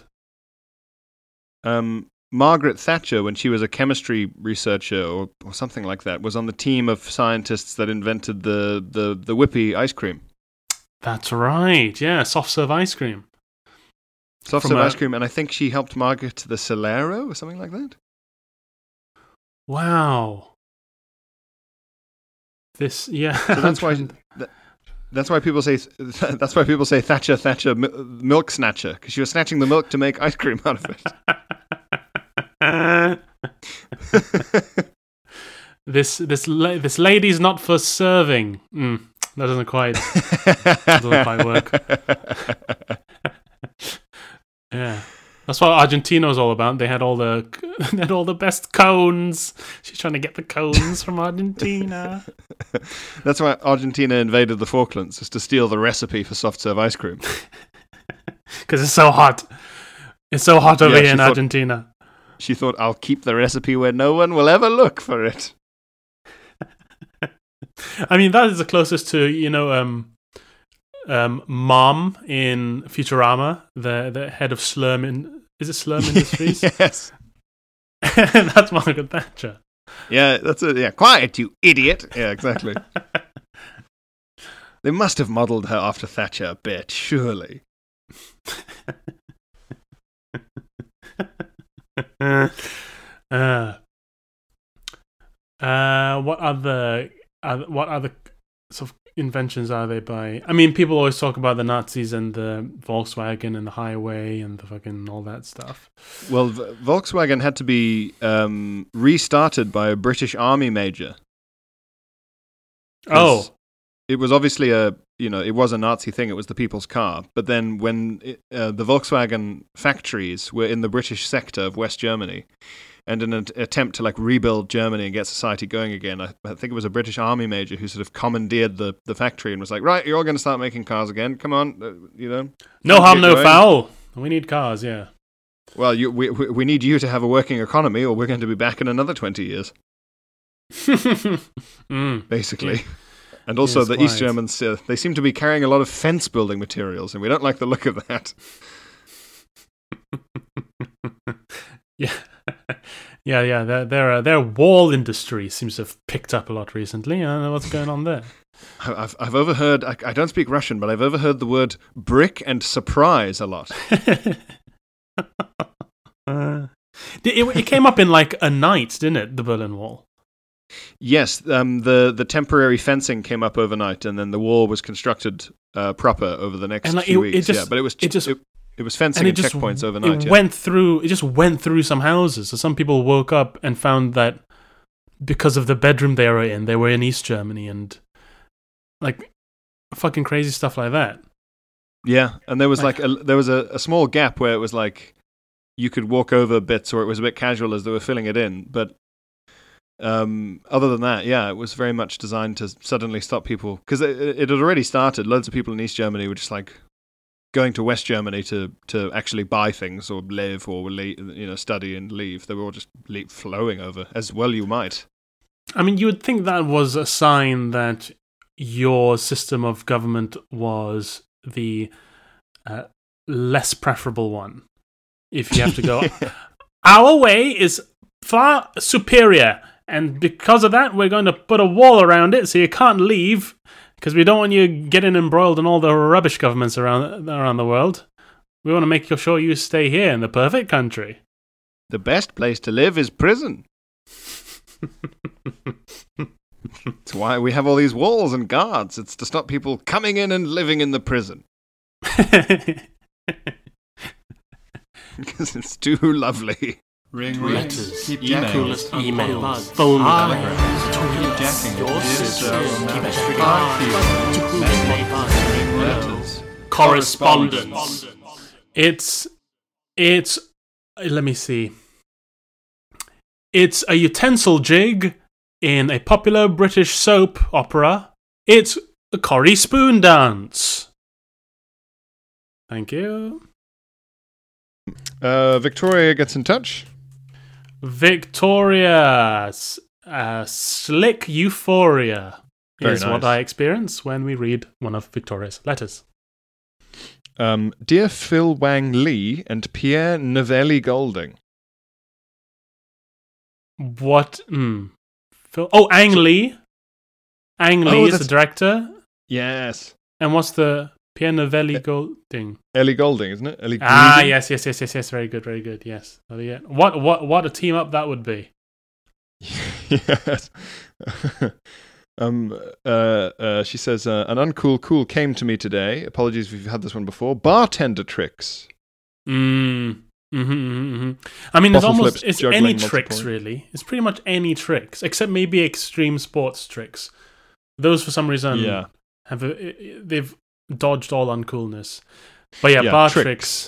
Margaret Thatcher, when she was a chemistry researcher or something like that, was on the team of scientists that invented the Whippy ice cream. That's right. Yeah, soft serve ice cream. Soft serve ice cream, and I think she helped market the Solero or something like that. Wow. So that's why people say Thatcher milk snatcher, because she was snatching the milk to make ice cream out of it. This lady's not for serving. That doesn't quite work. Yeah, that's what Argentina was all about. They had all the best cones. She's trying to get the cones from Argentina. That's why Argentina invaded the Falklands, is to steal the recipe for soft serve ice cream. Because it's so hot. It's so hot over here in Argentina. She thought, I'll keep the recipe where no one will ever look for it. I mean, that is the closest to, Mom in Futurama, the head of Slurm. Is it Slurm Industries? Yes. That's Margaret Thatcher. Yeah, that's it. Yeah, quiet, you idiot. Yeah, exactly. They must have modelled her after Thatcher a bit, surely. What other sort of inventions are they by? I mean, people always talk about the Nazis and the Volkswagen and the highway and the fucking all that stuff. Well, Volkswagen had to be restarted by a British Army major. Oh, it was obviously it was a Nazi thing. It was the people's car. But then when the Volkswagen factories were in the British sector of West Germany, and in an attempt to rebuild Germany and get society going again, I think it was a British Army major who sort of commandeered the factory and was like, right, you're all going to start making cars again. Come on, no harm, no foul. We need cars, yeah. Well, we need you to have a working economy, or we're going to be back in another 20 years. Basically. Yeah. And also the East Germans, they seem to be carrying a lot of fence building materials, and we don't like the look of that. Yeah. Their wall industry seems to have picked up a lot recently. I don't know what's going on there. I've overheard. I don't speak Russian, but I've overheard the word brick and surprise a lot. It came up in a night, didn't it? The Berlin Wall. Yes, the temporary fencing came up overnight, and then the wall was constructed proper over the next few weeks. But it was fencing and checkpoints overnight. It just went through some houses. So some people woke up and found that because of the bedroom they were in East Germany, and fucking crazy stuff like that. Yeah, and there was there was a small gap where it was you could walk over bits, or it was a bit casual as they were filling it in, but. Other than that, yeah, it was very much designed to suddenly stop people, because it had already started. Loads of people in East Germany were just going to West Germany to actually buy things or live or study and leave. They were all just flowing over, as well you might. I mean, you would think that was a sign that your system of government was the less preferable one. If you have to go, our way is far superior. And because of that, we're going to put a wall around it so you can't leave, because we don't want you getting embroiled in all the rubbish governments around the world. We want to make sure you stay here in the perfect country. The best place to live is prison. That's why we have all these walls and guards. It's to stop people coming in and living in the prison. Because it's too lovely. Ring letters, keep emails, phone letters, correspondence. It's. Let me see. It's a utensil jig in a popular British soap opera. It's a Corrie Spoon dance. Thank you. Victoria gets in touch. Victoria, slick euphoria is nice. What I experience when we read one of Victoria's letters. Dear Phil Wang Lee and Pierre Novelli Golding. What? Phil? Oh, Ang Lee. Ang Lee is the director. Yes. And what's the Pierre Novelli Golding? Ellie Golding, isn't it? Yes. Very good. Yes. What a team up that would be. Yes. She says, an uncool cool came to me today. Apologies if you've had this one before. Bartender tricks. I mean, it's any tricks, really. It's pretty much any tricks, except maybe extreme sports tricks. Those, for some reason, they've dodged all uncoolness. But bar tricks.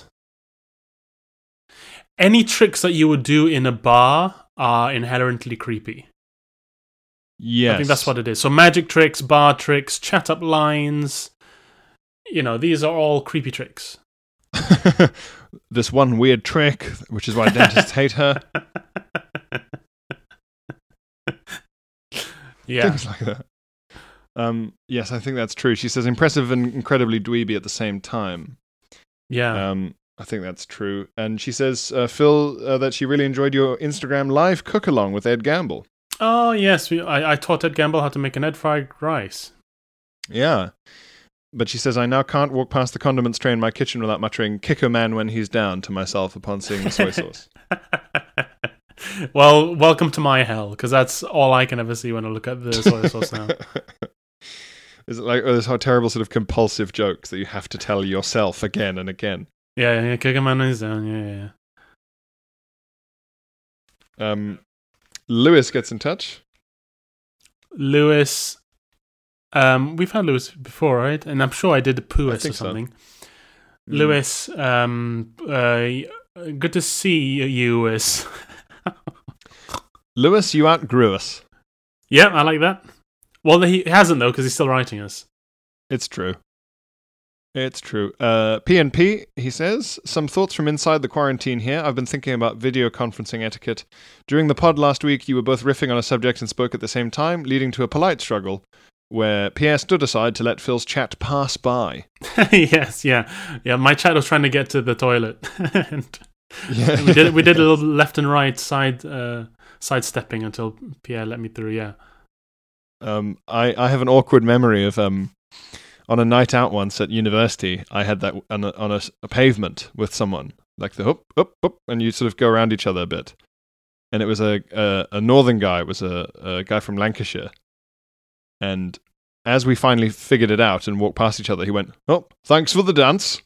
Any tricks that you would do in a bar are inherently creepy. Yes. I think that's what it is. So magic tricks, bar tricks, chat up lines, these are all creepy tricks. This one weird trick, which is why dentists hate her. Yeah. Things like that. Yes, I think that's true. She says impressive and incredibly dweeby at the same time. Yeah. I think that's true. And she says, Phil, that she really enjoyed your Instagram live cook-along with Ed Gamble. Oh, yes. I taught Ed Gamble how to make an Ed fried rice. Yeah. But she says, I now can't walk past the condiments tray in my kitchen without muttering, "Kicker man when he's down" to myself upon seeing the soy sauce. Well, welcome to my hell, because that's all I can ever see when I look at the soy sauce now. Is it like those terrible sort of compulsive jokes that you have to tell yourself again and again? Yeah, kick him on his own. Yeah. Lewis gets in touch. Lewis, we've had Lewis before, right? And I'm sure I did the Poois or something. So. Lewis, good to see you, Lewis. Lewis, you outgrew us. Yeah, I like that. Well, he hasn't, though, because he's still writing us. It's true. It's true. PNP, he says, some thoughts from inside the quarantine here. I've been thinking about video conferencing etiquette. During the pod last week, you were both riffing on a subject and spoke at the same time, leading to a polite struggle, where Pierre stood aside to let Phil's chat pass by. Yes, yeah. My chat was trying to get to the toilet. And we did a little left and right sidestepping until Pierre let me through, yeah. I have an awkward memory of... on a night out once at university, I had that on a pavement with someone, like the hoop, and you sort of go around each other a bit. And it was a northern guy, it was a guy from Lancashire. And as we finally figured it out and walked past each other, he went, "Oh, thanks for the dance."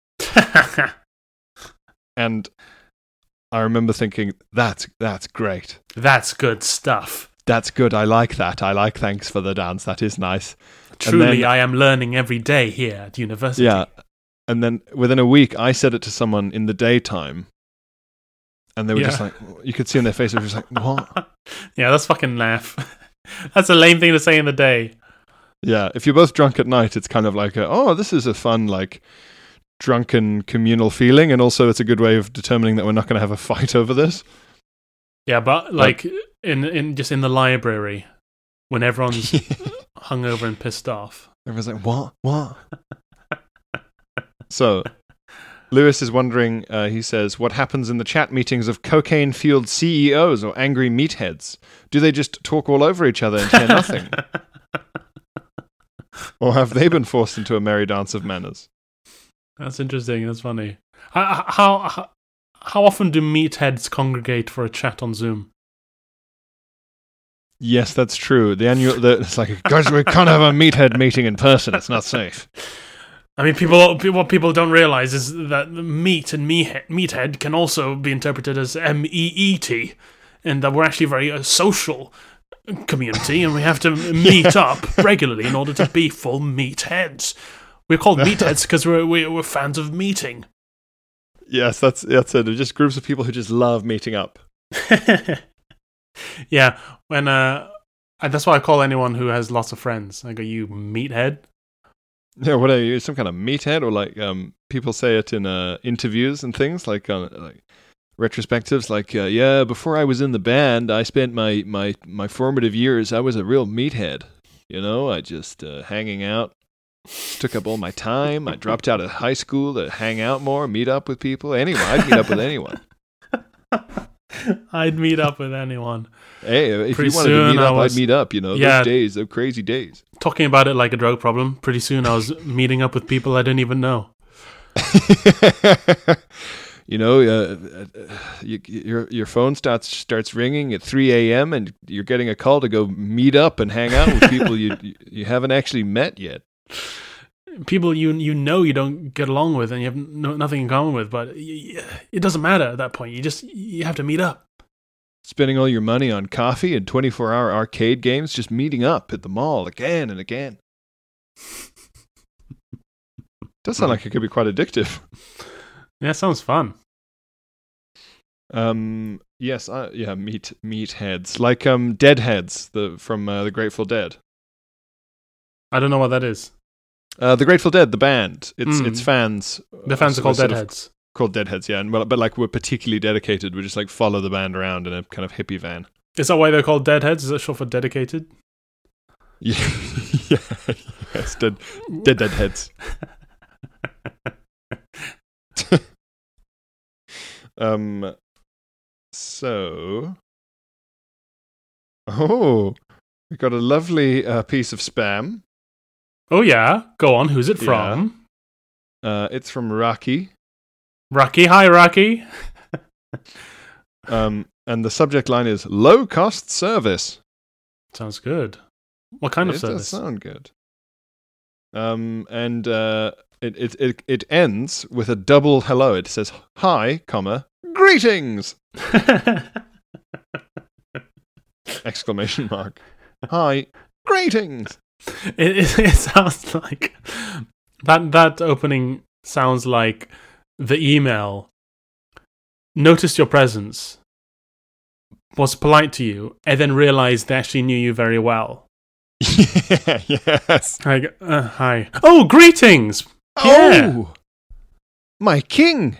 And I remember thinking, that's great. That's good stuff. That's good. I like that. I like thanks for the dance. That is nice. Truly, I am learning every day here at university. Yeah. And then within a week, I said it to someone in the daytime. And they were just like, you could see in their face, they were just like, what? Yeah, that's fucking laugh. That's a lame thing to say in the day. Yeah. If you're both drunk at night, it's kind of like, this is a fun, like, drunken communal feeling. And also, it's a good way of determining that we're not going to have a fight over this. Yeah, but like in just in the library, when everyone's hungover and pissed off. Everyone's like, what? So, Lewis is wondering, he says, what happens in the chat meetings of cocaine-fueled CEOs or angry meatheads? Do they just talk all over each other and hear nothing? Or have they been forced into a merry dance of manners? That's interesting. That's funny. How often do meatheads congregate for a chat on Zoom? Yes, that's true. It's like, guys, we can't have a meathead meeting in person. It's not safe. I mean, what people don't realize is that meat and meathead can also be interpreted as MEET, and that we're actually a very social community, and we have to meet up regularly in order to be full meatheads. We're called meatheads because we're fans of meeting. Yes, that's it. They're just groups of people who just love meeting up. Yeah, when that's why I call anyone who has lots of friends. I go, you meathead. Yeah, what are you? Some kind of meathead, or like people say it in interviews and things, like retrospectives. Like, before I was in the band, I spent my formative years. I was a real meathead. You know, I just hanging out. Took up all my time. I dropped out of high school to hang out more, meet up with people. Anyway, I'd meet up with anyone. I'd meet up with anyone. Hey, if you wanted to meet up, I'd meet up. You know, those days, those crazy days. Talking about it like a drug problem. Pretty soon, I was meeting up with people I didn't even know. You know, your phone starts ringing at 3 a.m. and you're getting a call to go meet up and hang out with people you haven't actually met yet. People you know you don't get along with and you have nothing in common with, but it doesn't matter at that point. You have to meet up. Spending all your money on coffee and 24-hour arcade games, just meeting up at the mall again and again. Does sound like it could be quite addictive. Yeah, sounds fun. Yes, meatheads, like Deadheads, from the Grateful Dead. I don't know what that is. The Grateful Dead, the band. It's fans. The fans are called Deadheads. Called Deadheads, yeah. But like we're particularly dedicated. We just like follow the band around in a kind of hippie van. Is that why they're called Deadheads? Is that short for dedicated? Yeah, yes, Deadheads. So, we got a lovely piece of spam. Oh yeah, go on. Who's it from? Yeah. It's from Rocky. Rocky, hi Rocky. And the subject line is low cost service. Sounds good. What kind of service? It does sound good. And it ends with a double hello. It says hi, comma, greetings! Exclamation mark. Hi, greetings! It sounds like that opening sounds like the email noticed your presence, was polite to you, and then realized they actually knew you very well. Yeah, yes. Hi. Oh, greetings! Pierre. Oh! My king!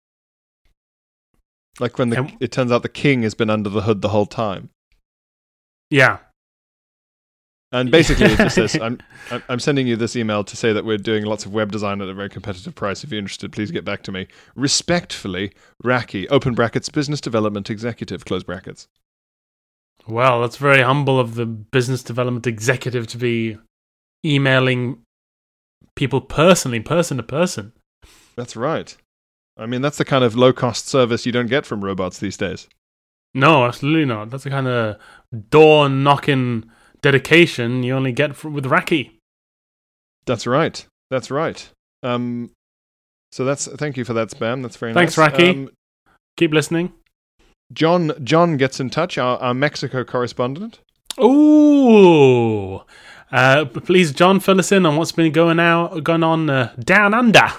Like when it turns out the king has been under the hood the whole time. Yeah. And basically it just says, I'm sending you this email to say that we're doing lots of web design at a very competitive price. If you're interested, please get back to me. Respectfully, Raki, open brackets, business development executive, close brackets. Well, that's very humble of the business development executive to be emailing people personally, person to person. That's right. I mean, that's the kind of low-cost service you don't get from robots these days. No, absolutely not. That's the kind of door-knocking dedication you only get with Raki. That's right. That's right. So thank you for that spam. That's very nice. Thanks, Raki. Keep listening. John gets in touch, our Mexico correspondent. Ooh. Please, John, fill us in on what's been going on down under.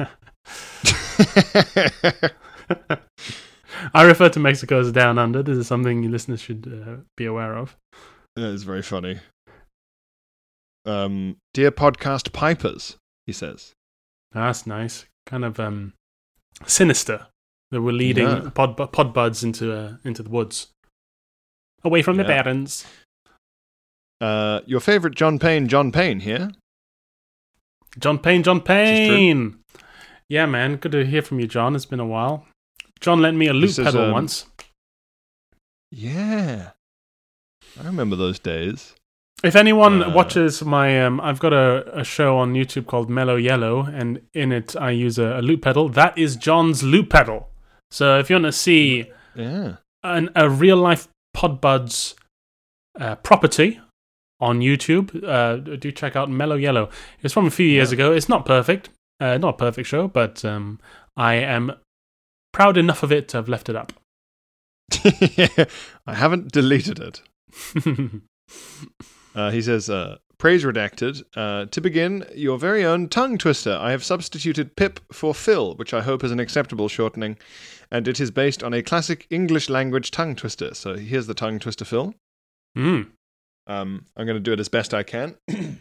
I refer to Mexico as down under. This is something listeners should be aware of. That is very funny. Dear podcast pipers, he says. That's nice. Kind of sinister that we're leading pod buds into the woods, away from the parents. Your favorite John Payne here. John Payne. Yeah, man. Good to hear from you, John. It's been a while. John lent me a loop pedal once. Yeah. I remember those days. If anyone watches my... I've got a show on YouTube called Mellow Yellow, and in it I use a loop pedal. That is John's loop pedal. So if you want to see a real-life Podbuds property on YouTube, do check out Mellow Yellow. It's from a few years ago. It's not perfect. Not a perfect show, but I am proud enough of it to have left it up. I haven't deleted it. He says, praise redacted. To begin, your very own tongue twister. I have substituted Pip for Phil, which I hope is an acceptable shortening, and it is based on a classic English language tongue twister. So here's the tongue twister, Phil. I'm going to do it as best I can.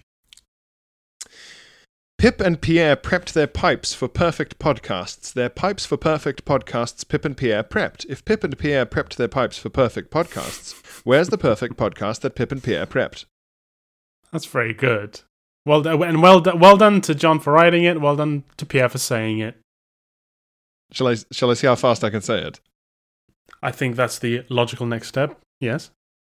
Pip and Pierre prepped their pipes for perfect podcasts. Their pipes for perfect podcasts Pip and Pierre prepped. If Pip and Pierre prepped their pipes for perfect podcasts, where's the perfect podcast that Pip and Pierre prepped? That's very good. Well done to John for writing it. Well done to Pierre for saying it. Shall I see how fast I can say it? I think that's the logical next step. Yes.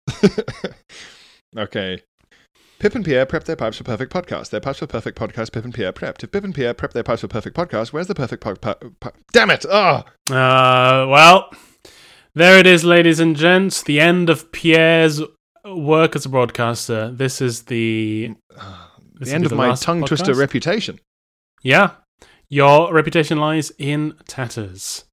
Okay. Pip and Pierre prepped their pipes for perfect podcast. Their pipes for perfect podcast, Pip and Pierre prepped. If Pip and Pierre prepped their pipes for perfect podcast, where's the perfect damn it! Well, there it is, ladies and gents. The end of Pierre's work as a broadcaster. This is the end of my tongue twister reputation. Yeah. Your reputation lies in tatters.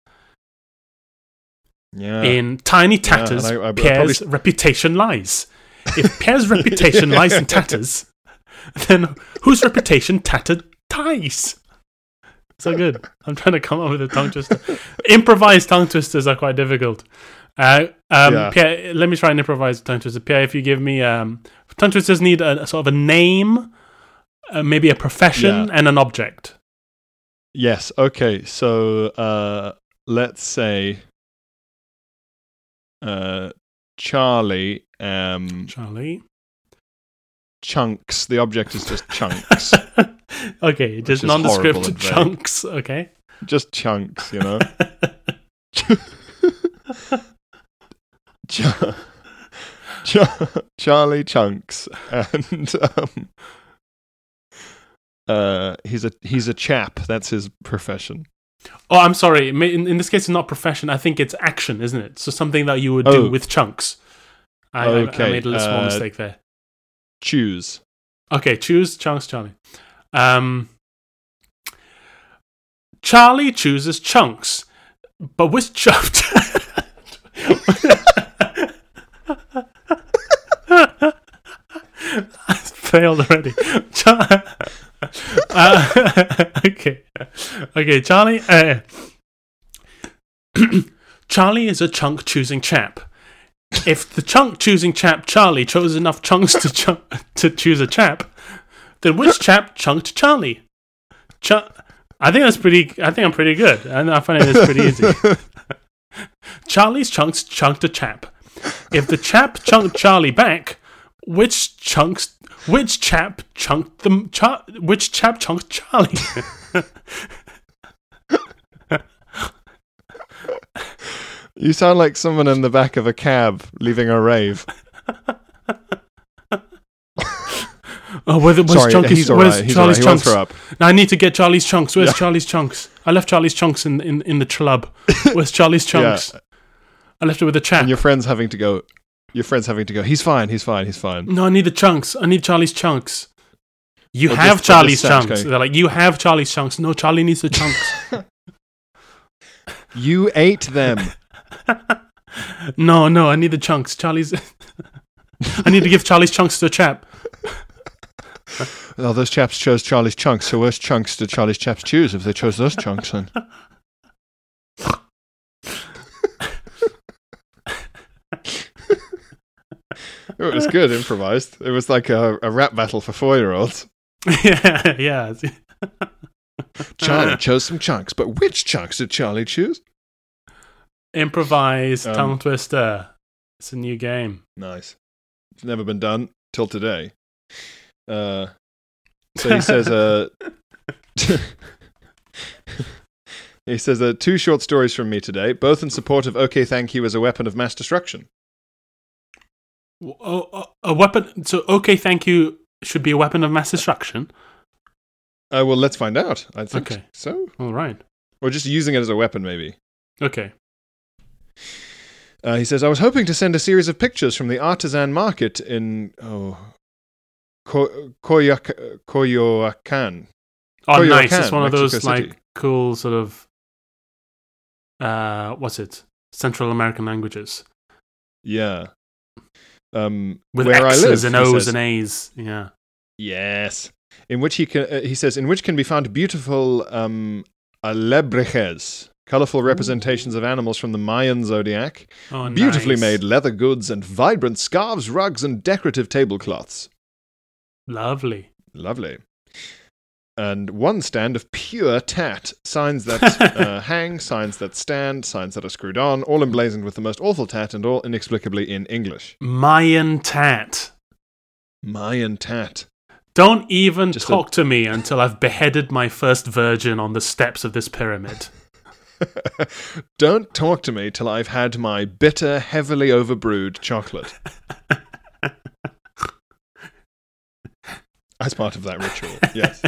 Yeah. In tiny tatters, Pierre's reputation lies. If Pierre's reputation lies in tatters, then whose reputation tattered ties? So good. I'm trying to come up with a tongue twister. Improvised tongue twisters are quite difficult. Pierre, let me try and improvise a tongue twister. Pierre, if you give me... tongue twisters need a sort of a name, maybe a profession, and an object. Yes, okay. So, let's say... Charlie. Chunks. The object is just chunks. Okay, just nondescript chunks. Okay. Just chunks, you know. Charlie Chunks, and he's a chap. That's his profession. Oh, I'm sorry. In this case, it's not profession. I think it's action, isn't it? So something that you would do with chunks. I made a little small mistake there. Choose. Okay, choose Chunks Charlie. Charlie chooses chunks, but which chunk? I failed already. Okay, Charlie. Charlie is a chunk choosing chap. If the chunk choosing chap Charlie chose enough chunks to choose a chap, then which chap chunked Charlie? I think I'm pretty good. And I find it pretty easy. Charlie's chunks chunked a chap. If the chap chunked Charlie back, which chap chunked Charlie? You sound like someone in the back of a cab leaving a rave. Where's Charlie's chunks? Won't throw up. Now I need to get Charlie's chunks. Where's Charlie's chunks? I left Charlie's chunks in the club. Where's Charlie's chunks? Yeah. I left it with a chap. And your friend's having to go. He's fine. No, I need the chunks. I need Charlie's chunks. You Or have just- Charlie's just chunks. going. They're like, you have Charlie's chunks. No, Charlie needs the chunks. You ate them. No, I need the chunks. Charlie's. I need to give Charlie's chunks to a chap. Oh, those chaps chose Charlie's chunks. So which chunks did Charlie's chaps choose if they chose those chunks then? It was good, improvised. It was like a rap battle for 4-year-olds. Yeah. Charlie chose some chunks, but which chunks did Charlie choose? Improvised tongue twister. It's a new game. Nice. It's never been done till today. So he says, he says, 2 short stories from me today, both in support of OK Thank You as a weapon of mass destruction. A weapon. So, okay, thank you should be a weapon of mass destruction. Well, let's find out. I think so. All right. Or just using it as a weapon, maybe. Okay. He says, I was hoping to send a series of pictures from the artisan market in Coyoacan. Oh, nice. It's one of Mexico those City. like cool sort of Central American languages. Yeah. With where X's I live, and he O's says. and A's. Yeah. Yes. In which he says, in which can be found beautiful alebrijes, colorful representations of animals from the Mayan zodiac, beautifully nice. made leather goods, and vibrant scarves, rugs, and decorative tablecloths. Lovely. And one stand of pure tat, signs that hang, signs that stand, signs that are screwed on, all emblazoned with the most awful tat and all inexplicably in English. Mayan tat. Don't even talk to me until I've beheaded my first virgin on the steps of this pyramid. Don't talk to me till I've had my bitter, heavily overbrewed chocolate. As part of that ritual, yes.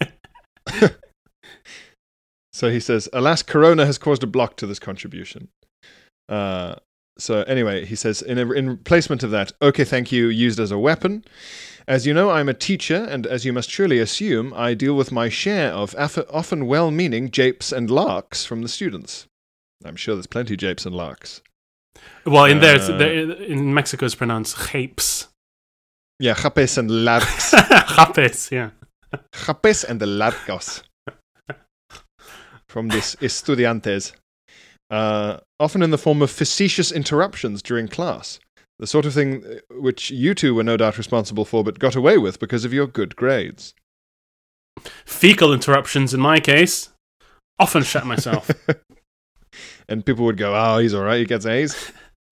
So he says, alas, Corona has caused a block to this contribution. So anyway, he says, in replacement of that, okay, thank you, used as a weapon. As you know, I'm a teacher, and as you must surely assume, I deal with my share of often well-meaning japes and larks from the students. I'm sure there's plenty japes and larks. Well, in in Mexico, it's pronounced japes. Yeah, japes and larks. Japes, yeah. Japes and the larcos. From this estudiantes. Often in the form of facetious interruptions during class. The sort of thing which you two were no doubt responsible for, but got away with because of your good grades. Fecal interruptions, in my case. Often shat myself. And people would go, oh, he's all right, he gets A's.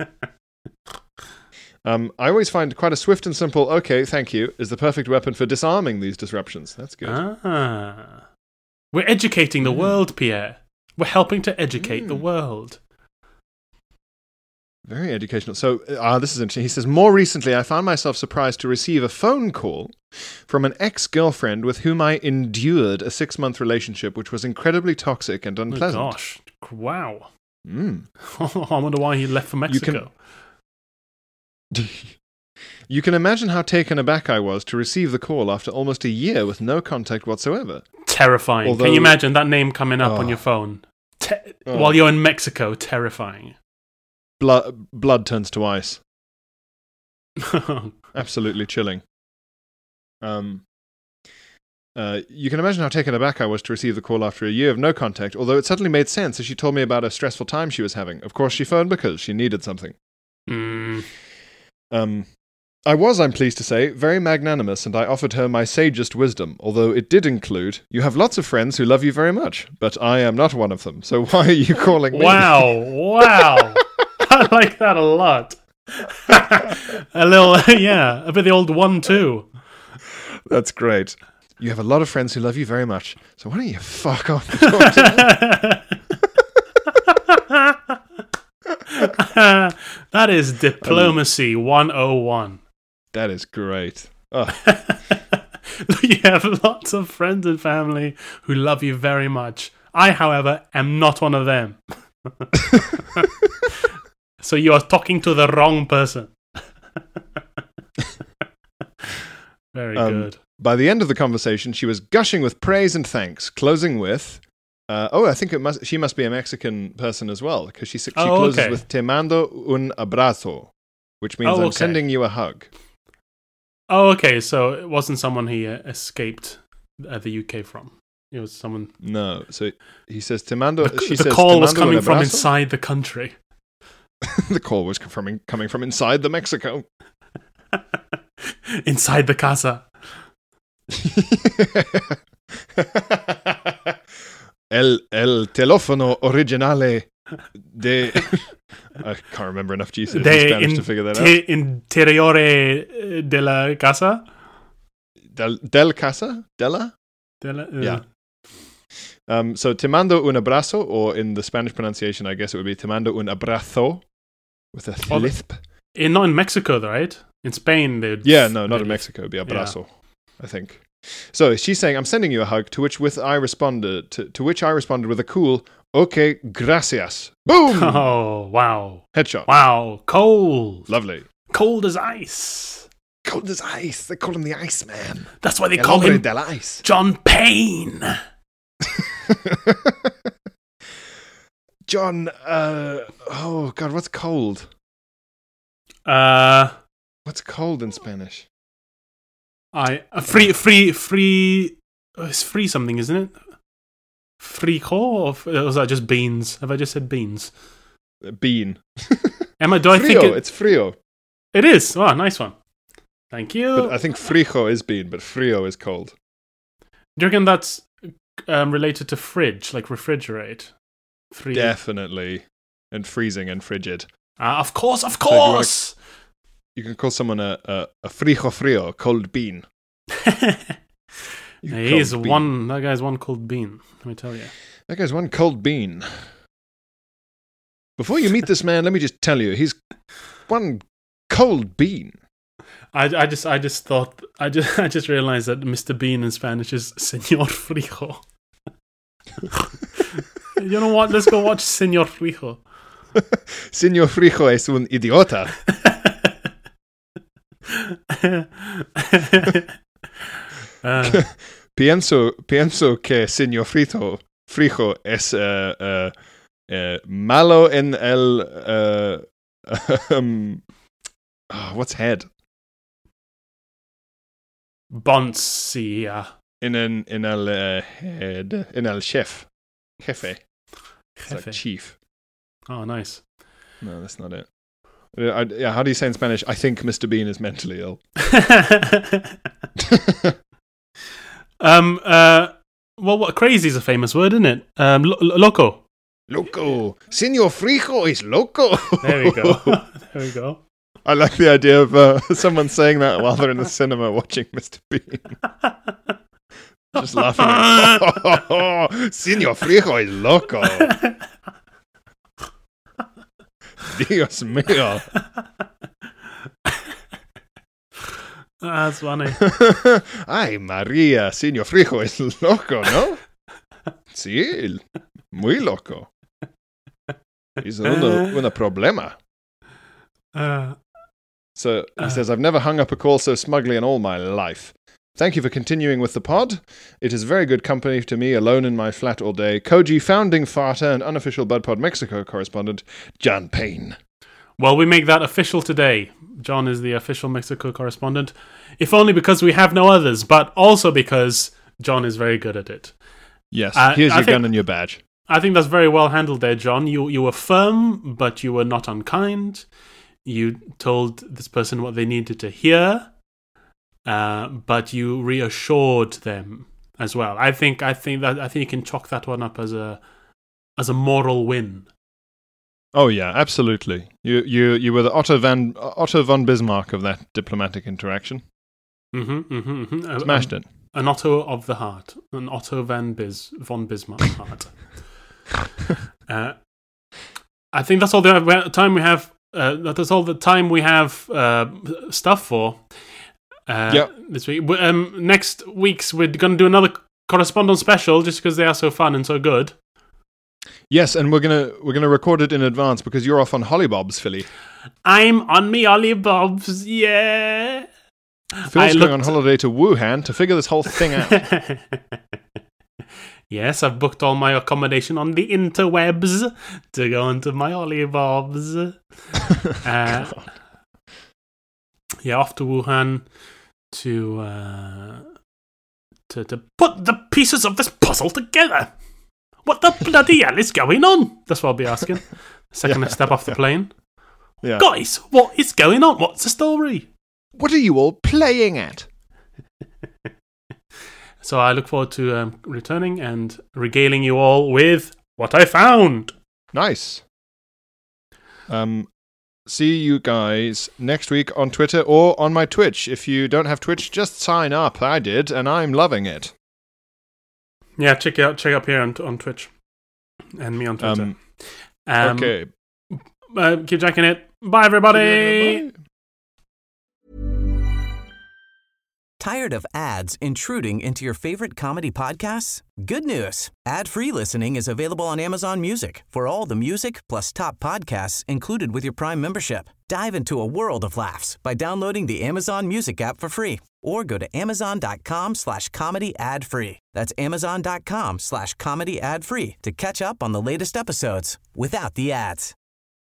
I always find quite a swift and simple, okay, thank you, is the perfect weapon for disarming these disruptions. That's good. We're educating the world, Pierre. We're helping to educate the world. Very educational. So, this is interesting. He says, more recently, I found myself surprised to receive a phone call from an ex-girlfriend with whom I endured a 6-month relationship, which was incredibly toxic and unpleasant. Oh, gosh. Wow. I wonder why he left for Mexico. You can imagine how taken aback I was to receive the call after almost a year with no contact whatsoever. Terrifying. Although- Can you imagine that name coming up on your phone? While you're in Mexico, terrifying. Blood turns to ice. Absolutely chilling. You can imagine how taken aback I was to receive the call after a year of no contact, although it suddenly made sense as she told me about a stressful time she was having. Of course, she phoned because she needed something. I was, I'm pleased to say, very magnanimous, and I offered her my sagest wisdom, although it did include, you have lots of friends who love you very much, but I am not one of them, so why are you calling me? Wow. I like that a lot. A bit the old 1-2. That's great. You have a lot of friends who love you very much, so why don't you fuck off? That is diplomacy 101. That is great. Oh. You have lots of friends and family who love you very much. I, however, am not one of them. So you are talking to the wrong person. Very good. By the end of the conversation, she was gushing with praise and thanks, closing with... I think she must be a Mexican person as well, because she closes with "Te mando un abrazo," which means I'm sending you a hug. Oh, okay. So it wasn't someone he escaped the UK from. It was someone. No. So he says "Te mando." The call was coming from inside the country. The call was coming from inside the Mexico. Inside the casa. El teléfono originale de... I can't remember enough Jesus in Spanish to figure that out. Interiore de la casa? Del casa? Della? Yeah. So, te mando un abrazo, or in the Spanish pronunciation, I guess it would be te mando un abrazo, with a lisp. Not in Mexico, though, right? In Spain, they'd... Yeah, no, not in Mexico. It'd be abrazo, I think. So she's saying, "I'm sending you a hug." To which I responded with a cool, "Okay, gracias." Boom! Oh, wow! Headshot. Wow, cold. Lovely. Cold as ice. Cold as ice. They call him the Iceman. That's why they call him del ice. John Payne. John. Oh God, what's cold? What's cold in Spanish? Free. It's free something, isn't it? Frijo, or was that just beans? Have I just said beans? Bean. Emma, do I frio, think it's frio? It is. Oh, nice one. Thank you. But I think frijo is bean, but frio is cold. Do you reckon that's related to fridge, like refrigerate? Definitely. And freezing and frigid. Of course. So you can call someone a frijo frio, cold bean. That guy's one cold bean, let me tell you. That guy's one cold bean. Before you meet this man, let me just tell you, he's one cold bean. I just realized that Mr. Bean in Spanish is Señor Frijo. You know what? Let's go watch Señor Frijo. Señor Frijo es un idiota. Pienso que Señor Frijo es malo en el what's head? Boncia. En el head, en el chef. Jefe. It's like chief. Oh, nice. No, that's not it. How do you say in Spanish? I think Mr. Bean is mentally ill. Well, what crazy is a famous word, isn't it? Loco. Loco. Señor Frijo is loco. There we go. There we go. I like the idea of someone saying that while they're in the cinema watching Mr. Bean. Just laughing at Señor Frijo is loco. Dios mío. That's funny. Ay, María, Señor Frijo es loco, ¿no? Sí, muy loco. Es un problema. So he says, I've never hung up a call so smugly in all my life. Thank you for continuing with the pod. It is very good company to me alone in my flat all day. Koji founding farter and unofficial BudPod Mexico correspondent, John Payne. Well, we make that official today. John is the official Mexico correspondent, if only because we have no others, but also because John is very good at it. Yes, here's your gun and your badge. I think that's very well handled there, John. You were firm, but you were not unkind. You told this person what they needed to hear. But you reassured them as well. I think you can chalk that one up as a moral win. Oh yeah, absolutely. You were the Otto von Bismarck of that diplomatic interaction. Smashed it. An Otto of the heart, an Otto von Bismarck heart. I think that's all the time we have. That's all the time we have stuff for. This week. Next week's we're going to do another correspondence special just because they are so fun and so good. Yes, and we're gonna record it in advance because you're off on Hollybobs, Philly. I'm on me Hollybobs, yeah. Phil's going on holiday to Wuhan to figure this whole thing out. Yes, I've booked all my accommodation on the interwebs to go into my Hollybobs. Off to Wuhan to put the pieces of this puzzle together. What the bloody hell is going on? That's what I'll be asking. The second I step off the plane. Yeah. Guys, what is going on? What's the story? What are you all playing at? So I look forward to returning and regaling you all with what I found. Nice. See you guys next week on Twitter or on my Twitch. If you don't have Twitch, just sign up. I did, and I'm loving it. Yeah, check up here on Twitch and me on Twitter. Okay. Keep jacking it. Bye, everybody. Bye. Tired of ads intruding into your favorite comedy podcasts? Good news. Ad-free listening is available on Amazon Music for all the music plus top podcasts included with your Prime membership. Dive into a world of laughs by downloading the Amazon Music app for free or go to amazon.com/comedy ad-free. That's amazon.com/comedy ad-free to catch up on the latest episodes without the ads.